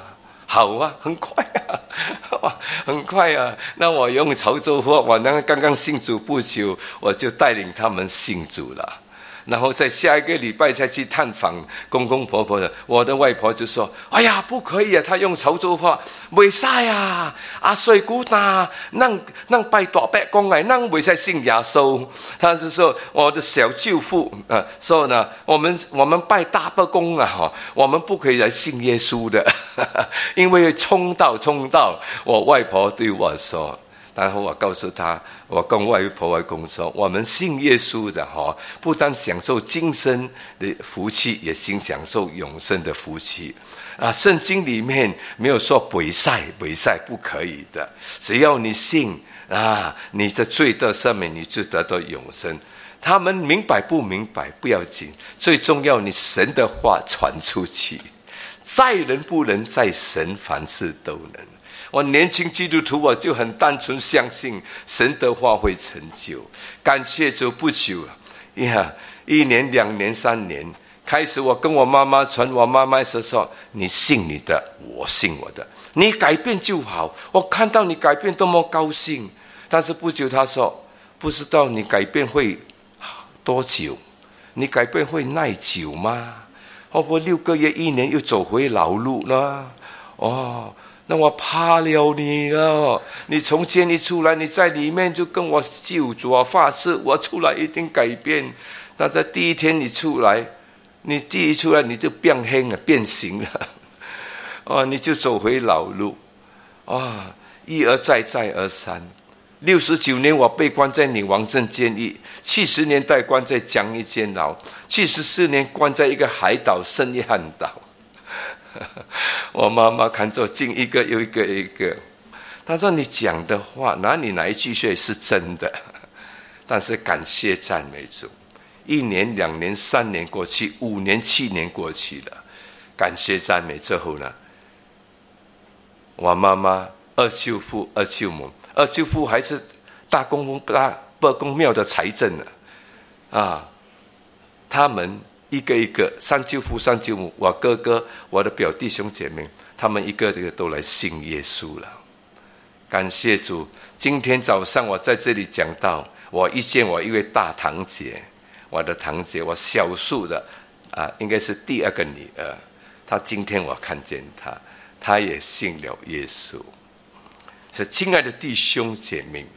好啊，很快啊，哇，很快啊。那我用潮州话，我那刚刚信主不久，我就带领他们信主了。然后在下一个礼拜才去探访公公婆婆的，我的外婆就说：“哎呀，不可以啊！”她用潮州话，袂使啊！阿水姑呐，让让拜大伯公来，让袂使信耶稣。他就说我的小舅父啊，说呢，我们我们拜大伯公啊，哈，我们不可以来信耶稣的，因为冲到冲到。我外婆对我说。然后我告诉他，我跟外婆外公说，我们信耶稣的哈，不但享受今生的福气，也先享受永生的福气啊！圣经里面没有说不晒不晒不可以的，只要你信啊，你的罪得赦免，你就得到永生。他们明白不明白不要紧，最重要你神的话传出去，在人不能，在神凡事都能。我年轻基督徒，我就很单纯相信神的话会成就。感谢主，不久呀，一年、两年、三年，开始我跟我妈妈传，我妈妈说说：“你信你的，我信我的，你改变就好。”我看到你改变，多么高兴！但是不久，她说：“不知道你改变会多久？你改变会耐久吗？会不会六个月、一年又走回老路呢？”哦。那我怕了你了，你从监狱出来，你在里面就跟我救主啊发誓，我出来一定改变。但在第一天你出来，你第一出来你就变黑了，变形了，哦，你就走回老路，啊，一而再，再而三。六十九年我被关在女王镇监狱，七十年代关在江义监牢，七十四年关在一个海岛圣约翰岛。我妈妈看着进一个又一个一个，她说：“你讲的话，哪里哪一句说是真的？”但是感谢赞美主，一年、两年、三年过去，五年、七年过去了，感谢赞美之后呢，我妈妈、二舅父、二舅母，二舅父还是大公大伯公庙的财政呢，啊，他们。一个一个，三舅父、三舅母，我哥哥、我的表弟兄姐妹，他们一个一个都来信耶稣了。感谢主！今天早上我在这里讲到，我遇见我一位大堂姐，我的堂姐，我小叔的啊，应该是第二个女儿。她今天我看见她，她也信了耶稣。是亲爱的弟兄姐妹，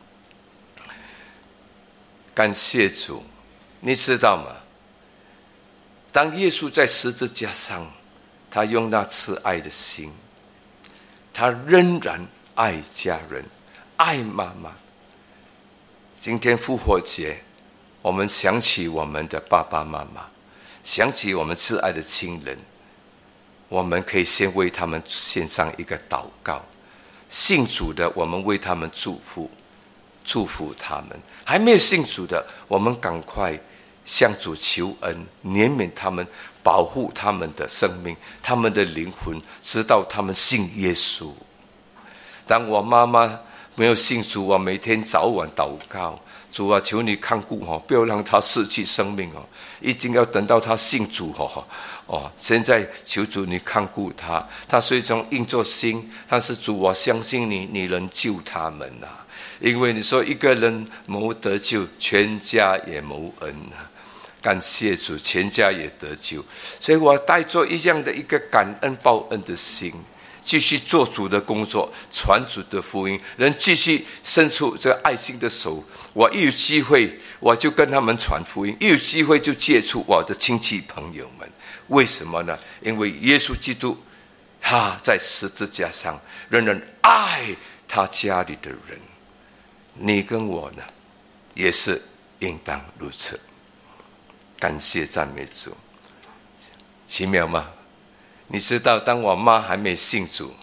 感谢主！你知道吗？当耶稣在十字架上，他用那慈爱的心，他仍然爱家人，爱妈妈。今天复活节，我们想起我们的爸爸妈妈，想起我们挚爱的亲人，我们可以先为他们献上一个祷告。信主的，我们为他们祝福，祝福他们；还没有信主的，我们赶快向主求恩，怜悯他们，保护他们的生命，他们的灵魂，直到他们信耶稣。当我妈妈没有信主，我每天早晚祷告，主啊，求你看顾哦，不要让他失去生命哦，一定要等到他信主哦。哦，现在求主你看顾他，他虽然硬着心，但是主，我相信你，你能救他们啊！因为你说一个人谋得救，全家也谋恩啊！感谢主，全家也得救，所以我带着一样的一个感恩报恩的心，继续做主的工作，传主的福音，能继续伸出这个爱心的手。我一有机会，我就跟他们传福音；一有机会就接触我的亲戚朋友们。为什么呢？因为耶稣基督他在十字架上仍然爱他家里的人，你跟我呢，也是应当如此。感谢赞美主，奇妙吗？你知道，当我妈还没信主，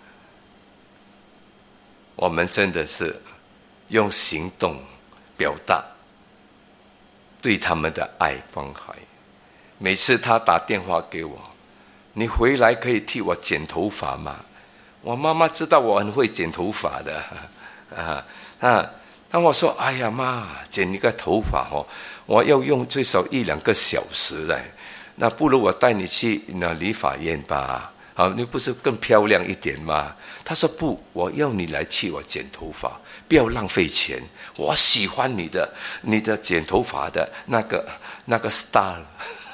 我们真的是用行动表达对他们的爱关怀。每次她打电话给我，你回来可以替我剪头发吗？我妈妈知道我很会剪头发的啊啊！当我说：“哎呀妈，剪一个头发哦，我要用最少一两个小时嘞。那不如我带你去那理发院吧。” 好，你不是更漂亮一点吗？他说不，我要你来替我剪头发，不要浪费钱。我喜欢你的你的剪头发的那个那个 style，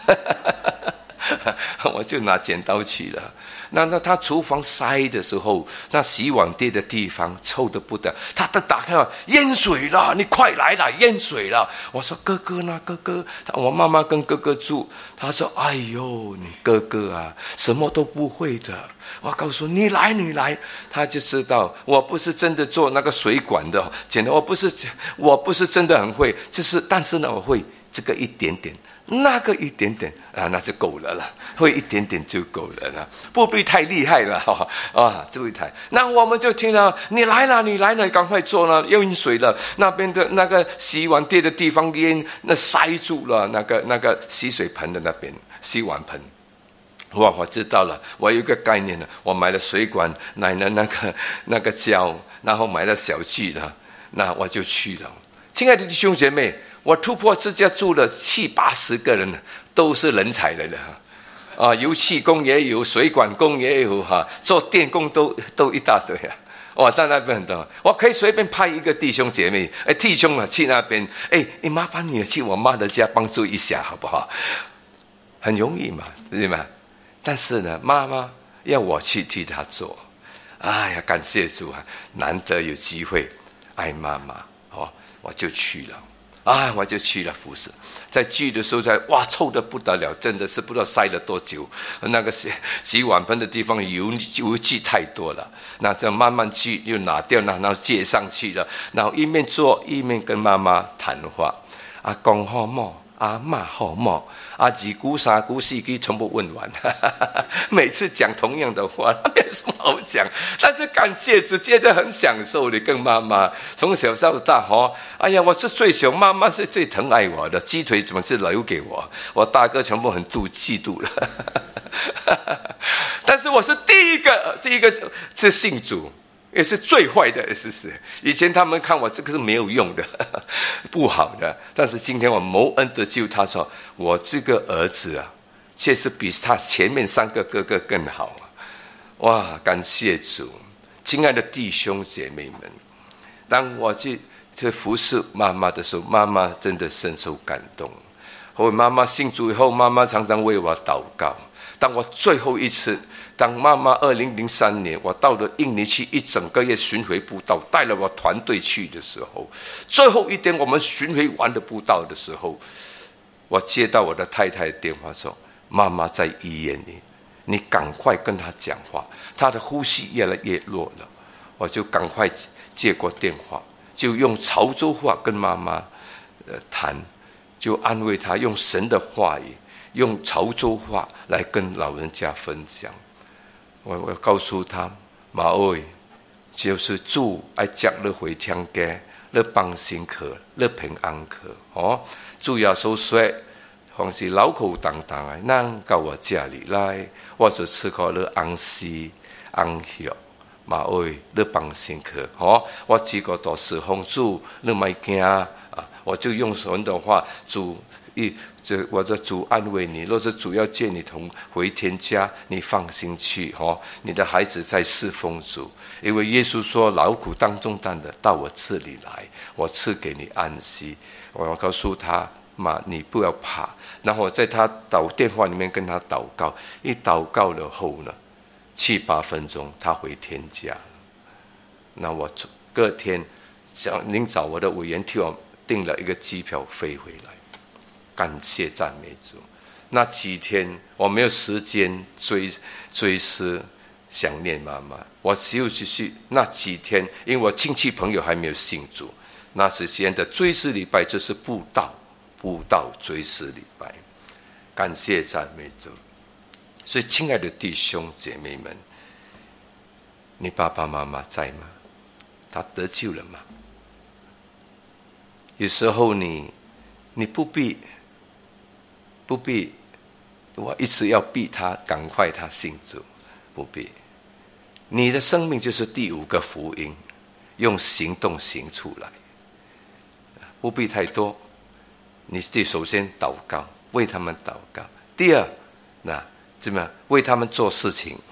我就拿剪刀去了。那那他厨房塞的时候，那洗碗碟的地方臭得不得，他都打开了，淹水了，你快来了，淹水了。我说哥哥呢？哥哥，我妈妈跟哥哥住。他说哎呦，你哥哥啊，什么都不会的。我告诉你来你来，他就知道我不是真的做那个水管的，简单，我不是我不是真的很会，就是但是呢，我会这个一点点。那个一点点啊，那就够了啦，会一点点就够了啦，不必太厉害了哈啊，这一台，那我们就听到你来了，你来了，你赶快做了，淹水了，那边的那个洗碗碟的地方淹，那塞住了，那个那个洗水盆的那边洗碗盆。哇，我知道了，我有一个概念了，我买了水管，买了那个那个胶，然后买了小锯了，那我就去了。亲爱的弟兄姐妹。我突破之家住了七八十个人，都是人才来的啊！油气工也有，水管工也有哈，做电工都都一大堆啊！哇，在那边很多，我可以随便派一个弟兄姐妹，哎，弟兄啊，去那边，哎，你麻烦你去我妈的家帮助一下，好不好？很容易嘛，对吗？但是呢，妈妈要我去替她做，哎呀，感谢主啊，难得有机会爱妈妈哦，我就去了。啊，我就去了服侍，在锯的时候在哇臭得不得了，真的是不知道塞了多久。那个洗洗碗盆的地方油油剂太多了，那这慢慢锯就拿掉，然后接上去了，然后一面做一面跟妈妈谈话。阿公好么？阿嬷好么？阿几姑三姑四姑全部问完，每次讲同样的话，没有什么好讲。但是感谢主，觉得很享受的，跟妈妈从小到大哈，哎呀，我是最小，妈妈是最疼爱我的，鸡腿怎么是留给我？我大哥全部很妒嫉妒了，但是我是第一个，第一个是信主。也是最坏的，是是。以前他们看我这个是没有用的，不好的。但是今天我蒙恩得救，他说我这个儿子啊，确实比他前面三个哥哥更好啊！哇，感谢主！亲爱的弟兄姐妹们，当我去去服侍妈妈的时候，妈妈真的深受感动。后妈妈信主以后，妈妈常常为我祷告。当我最后一次，当妈妈二零零三年我到了印尼去一整个月巡回布道，带了我团队去的时候，最后一天我们巡回完了布道的时候，我接到我的太太的电话说，妈妈在医院里，你赶快跟她讲话，她的呼吸越来越弱了。我就赶快接过电话，就用潮州话跟妈妈呃谈，就安慰她，用神的话语，用潮州话来跟老人家分享。我我告诉他，妈哎，就是主爱接你回乡家，你放心去，你平安去。哦，主耶稣说，凡是老口当当的，人到我家里来，我就赐给你安息安息。妈哎，你放心去。哦，我这个都是奉主，你别惊啊！我就用神的话，主一。这我的主安慰你，若是主要接你同回天家，你放心去哦。你的孩子在侍奉主，因为耶稣说劳苦当重担的到我这里来，我赐给你安息。我要告诉他妈，你不要怕。然后我在他祷电话里面跟他祷告，一祷告了后呢，七八分钟他回天家。那我隔天想您找我的委员替我订了一个机票飞回来。感谢赞美主。那几天我没有时间追追思想念妈妈，我只有去那几天，因为我亲戚朋友还没有信主，那时间的追思礼拜就是布道布道追思礼拜。感谢赞美主。所以亲爱的弟兄姐妹们，你爸爸妈妈在吗？他得救了吗？有时候你你不必不必我一直要逼他赶快他信主，不必。你的生命就是第五个福音，用行动行出来，不必太多。你得首先祷告，为他们祷告。第二，那怎么样为他们做事情？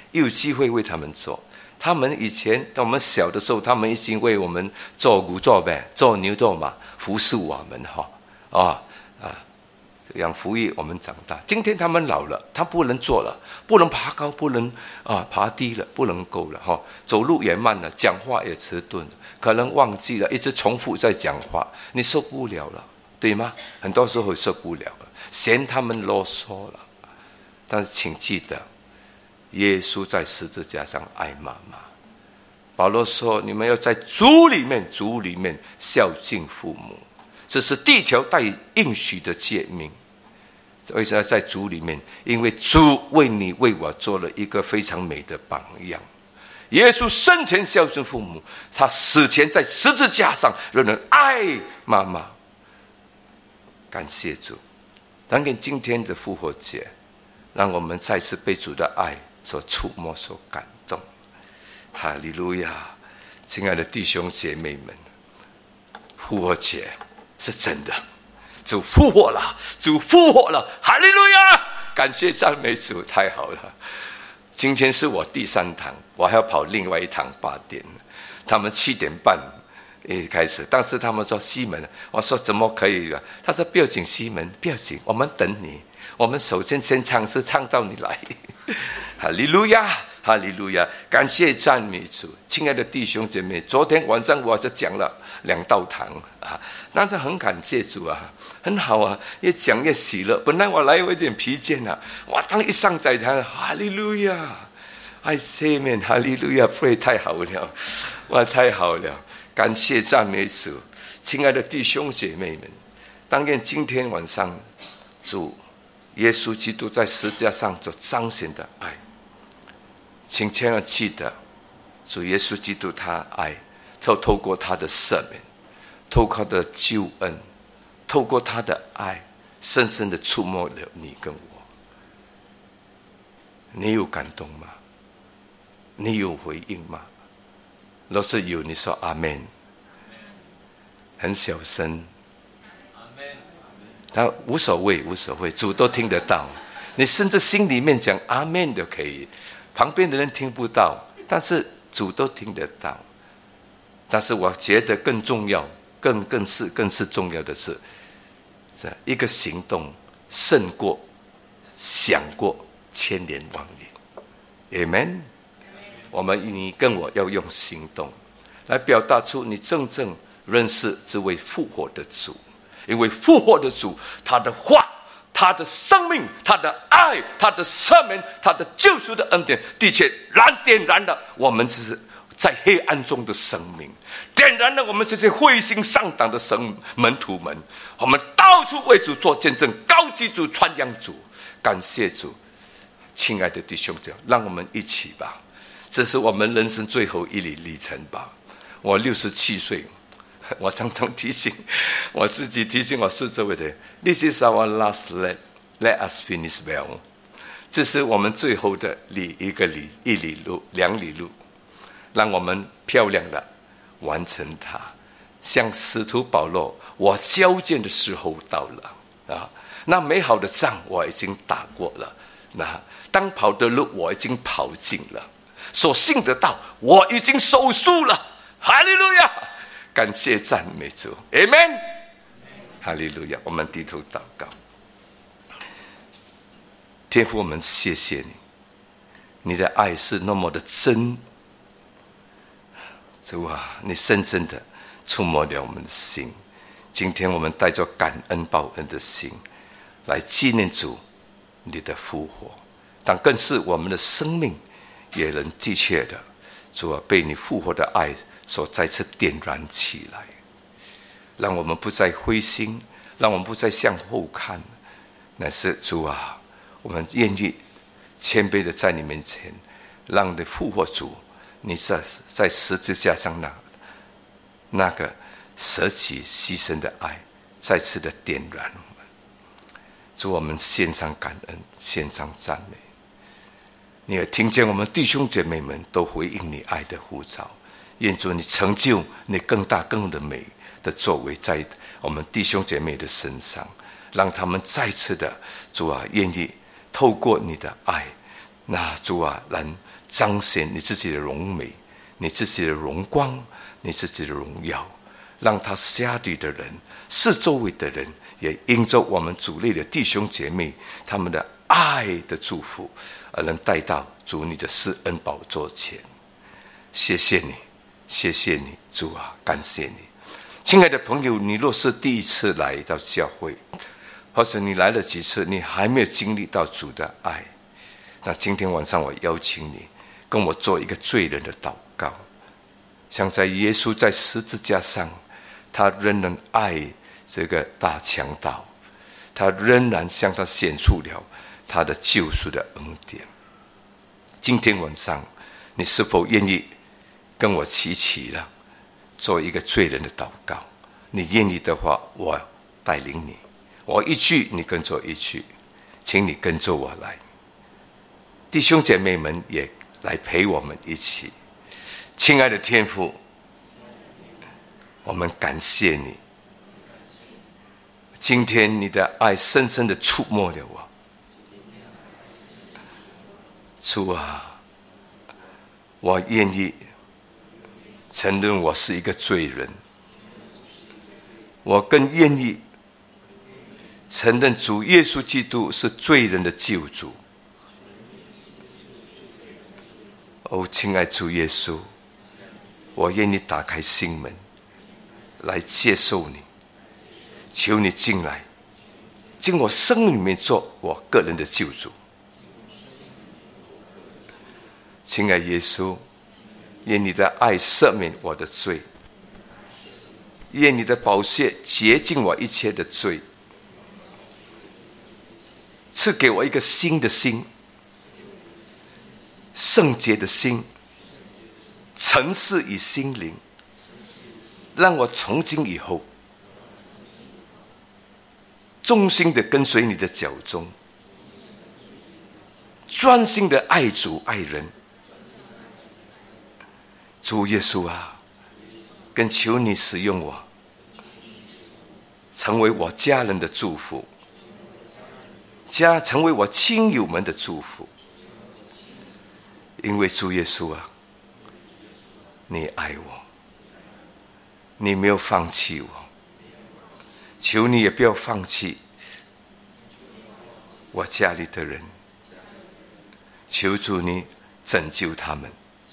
又有机会为他们做。他们以前当我们小的时候，他们已经为我们做牛做马、做牛做马，服侍我们哈啊啊，养福育我们长大。今天他们老了，他不能做了，不能爬高，不能啊爬低了，不能够了哈，走路也慢了，讲话也迟钝了，可能忘记了，一直重复在讲话，你受不了了，对吗？很多时候受不了了，嫌他们啰嗦了。但是请记得，耶稣在十字架上爱妈妈。保罗说：“你们要在主里面，主里面孝敬父母，这是第一条带应许的诫命。为什么在主里面？因为主为你为我做了一个非常美的榜样。耶稣生前孝顺父母，他死前在十字架上仍然爱妈妈。感谢主，当给今天的复活节，让我们再次被主的爱所触摸、所感动。哈利路亚！亲爱的弟兄姐妹们，复活节是真的，主复活了，主复活了！哈利路亚！感谢赞美主，太好了！今天是我第三堂，我还要跑另外一堂八点，他们七点半一开始，但是他们说西门，我说怎么可以啊？他说不要紧，西门不要紧，我们等你，我们首先先唱诗，唱到你来。哈利路亚！哈利路亚！感谢赞美主，亲爱的弟兄姐妹，昨天晚上我就讲了两道堂啊，但是很感谢主啊，很好啊，越讲越喜乐。本来我来有一点疲倦啊，哇，当一上载台，哈利路亚 ，I say man， 哈利路亚 ，pray 太好了，哇，太好了，感谢赞美主，亲爱的弟兄姐妹们，当愿今天晚上主耶稣基督在十字架上所彰显的爱。请千万记得，主耶稣基督他爱，就透过他的赦免，透过他的救恩，透过他的爱，深深的触摸了你跟我。你有感动吗？你有回应吗？若是有，你说阿们，很小声。他无所谓，无所谓，主都听得到。你甚至心里面讲阿们都可以。旁边的人听不到，但是主都听得到。但是我觉得更重要，更更是更是重要的是，一个行动胜过想过千年万年。Amen。我们你跟我要用行动来表达出你真正认识这位复活的主，因为复活的主，他的话。他的生命，他的爱，他的赦免，他的救赎的恩典，的确燃点燃了我们只是在黑暗中的生命，点燃了我们这些灰心丧胆的生门徒们。我们到处为主做见证，高举主，传扬主，感谢主。亲爱的弟兄姐妹，让我们一起吧，这是我们人生最后一里历程吧。我六十七岁。我常常提醒我自己，提醒我四周围的 This is our last let, let us finish well。 这是我们最后的里一个里一里路两里路，让我们漂亮的完成它。像使徒保罗，我交剑的时候到了啊，那美好的仗我已经打过了，那当跑的路我已经跑尽了，所信的道我已经守住了。哈利路亚！感谢赞美主 Amen， 哈利路亚！我们低头祷告。天父，我们谢谢你，你的爱是那么的真，主啊，你深深的触摸了我们的心。今天我们带着感恩报恩的心来纪念主你的复活，但更是我们的生命也能的确的，主啊，被你复活的爱所再次点燃起来，让我们不再灰心，让我们不再向后看，乃是主啊，我们愿意谦卑的在你面前，让你复活主，你在在十字架上那那个舍己牺牲的爱，再次的点燃我们。主，我们献上感恩，献上赞美。你也听见我们弟兄姐妹们都回应你爱的呼召。愿主你成就你更大更的美的作为在我们弟兄姐妹的身上，让他们再次的主啊，愿意透过你的爱，那主啊，能彰显你自己的荣美，你自己的荣光，你自己的荣耀，让他家里的人、四周围的人也因着我们主内的弟兄姐妹他们的爱的祝福，而能带到主你的施恩宝座前。谢谢你，谢谢你，主啊，感谢你。亲爱的朋友，你若是第一次来到教会，或者你来了几次，你还没有经历到主的爱，那今天晚上我邀请你跟我做一个罪人的祷告，像在耶稣在十字架上，他仍然爱这个大强盗，他仍然向他显出了他的救赎的恩典。今天晚上你是否愿意跟我齐齐了做一个罪人的祷告？你愿意的话，我带领你，我一句你跟着一句，请你跟着我来。弟兄姐妹们也来陪我们一起。亲爱的天父，我们感谢你，今天你的爱深深的触摸了我。主啊，我愿意承认我是一个罪人，我更愿意承认主耶稣基督是罪人的救主。哦，亲爱主耶稣，我愿意打开心门来接受你，求你进来，进我生命里面做我个人的救主。亲爱耶稣，愿你的爱赦免我的罪，愿你的宝血洁净我一切的罪，赐给我一个新的心，圣洁的心，诚实与心灵，让我从今以后忠心的跟随你的脚踪，专心的爱主爱人。主耶稣啊，更求你使用我，成为我家人的祝福，家成为我亲友们的祝福。因为主耶稣啊，你爱我，你没有放弃我，求你也不要放弃我家里的人，求主你拯救他们。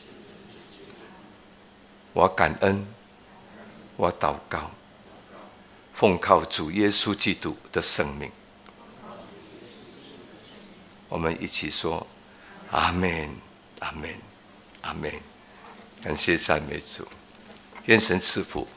我感恩，我祷告，奉靠主耶稣基督的生命。我们一起说阿们，阿们，阿们。感谢赞美主，愿神赐福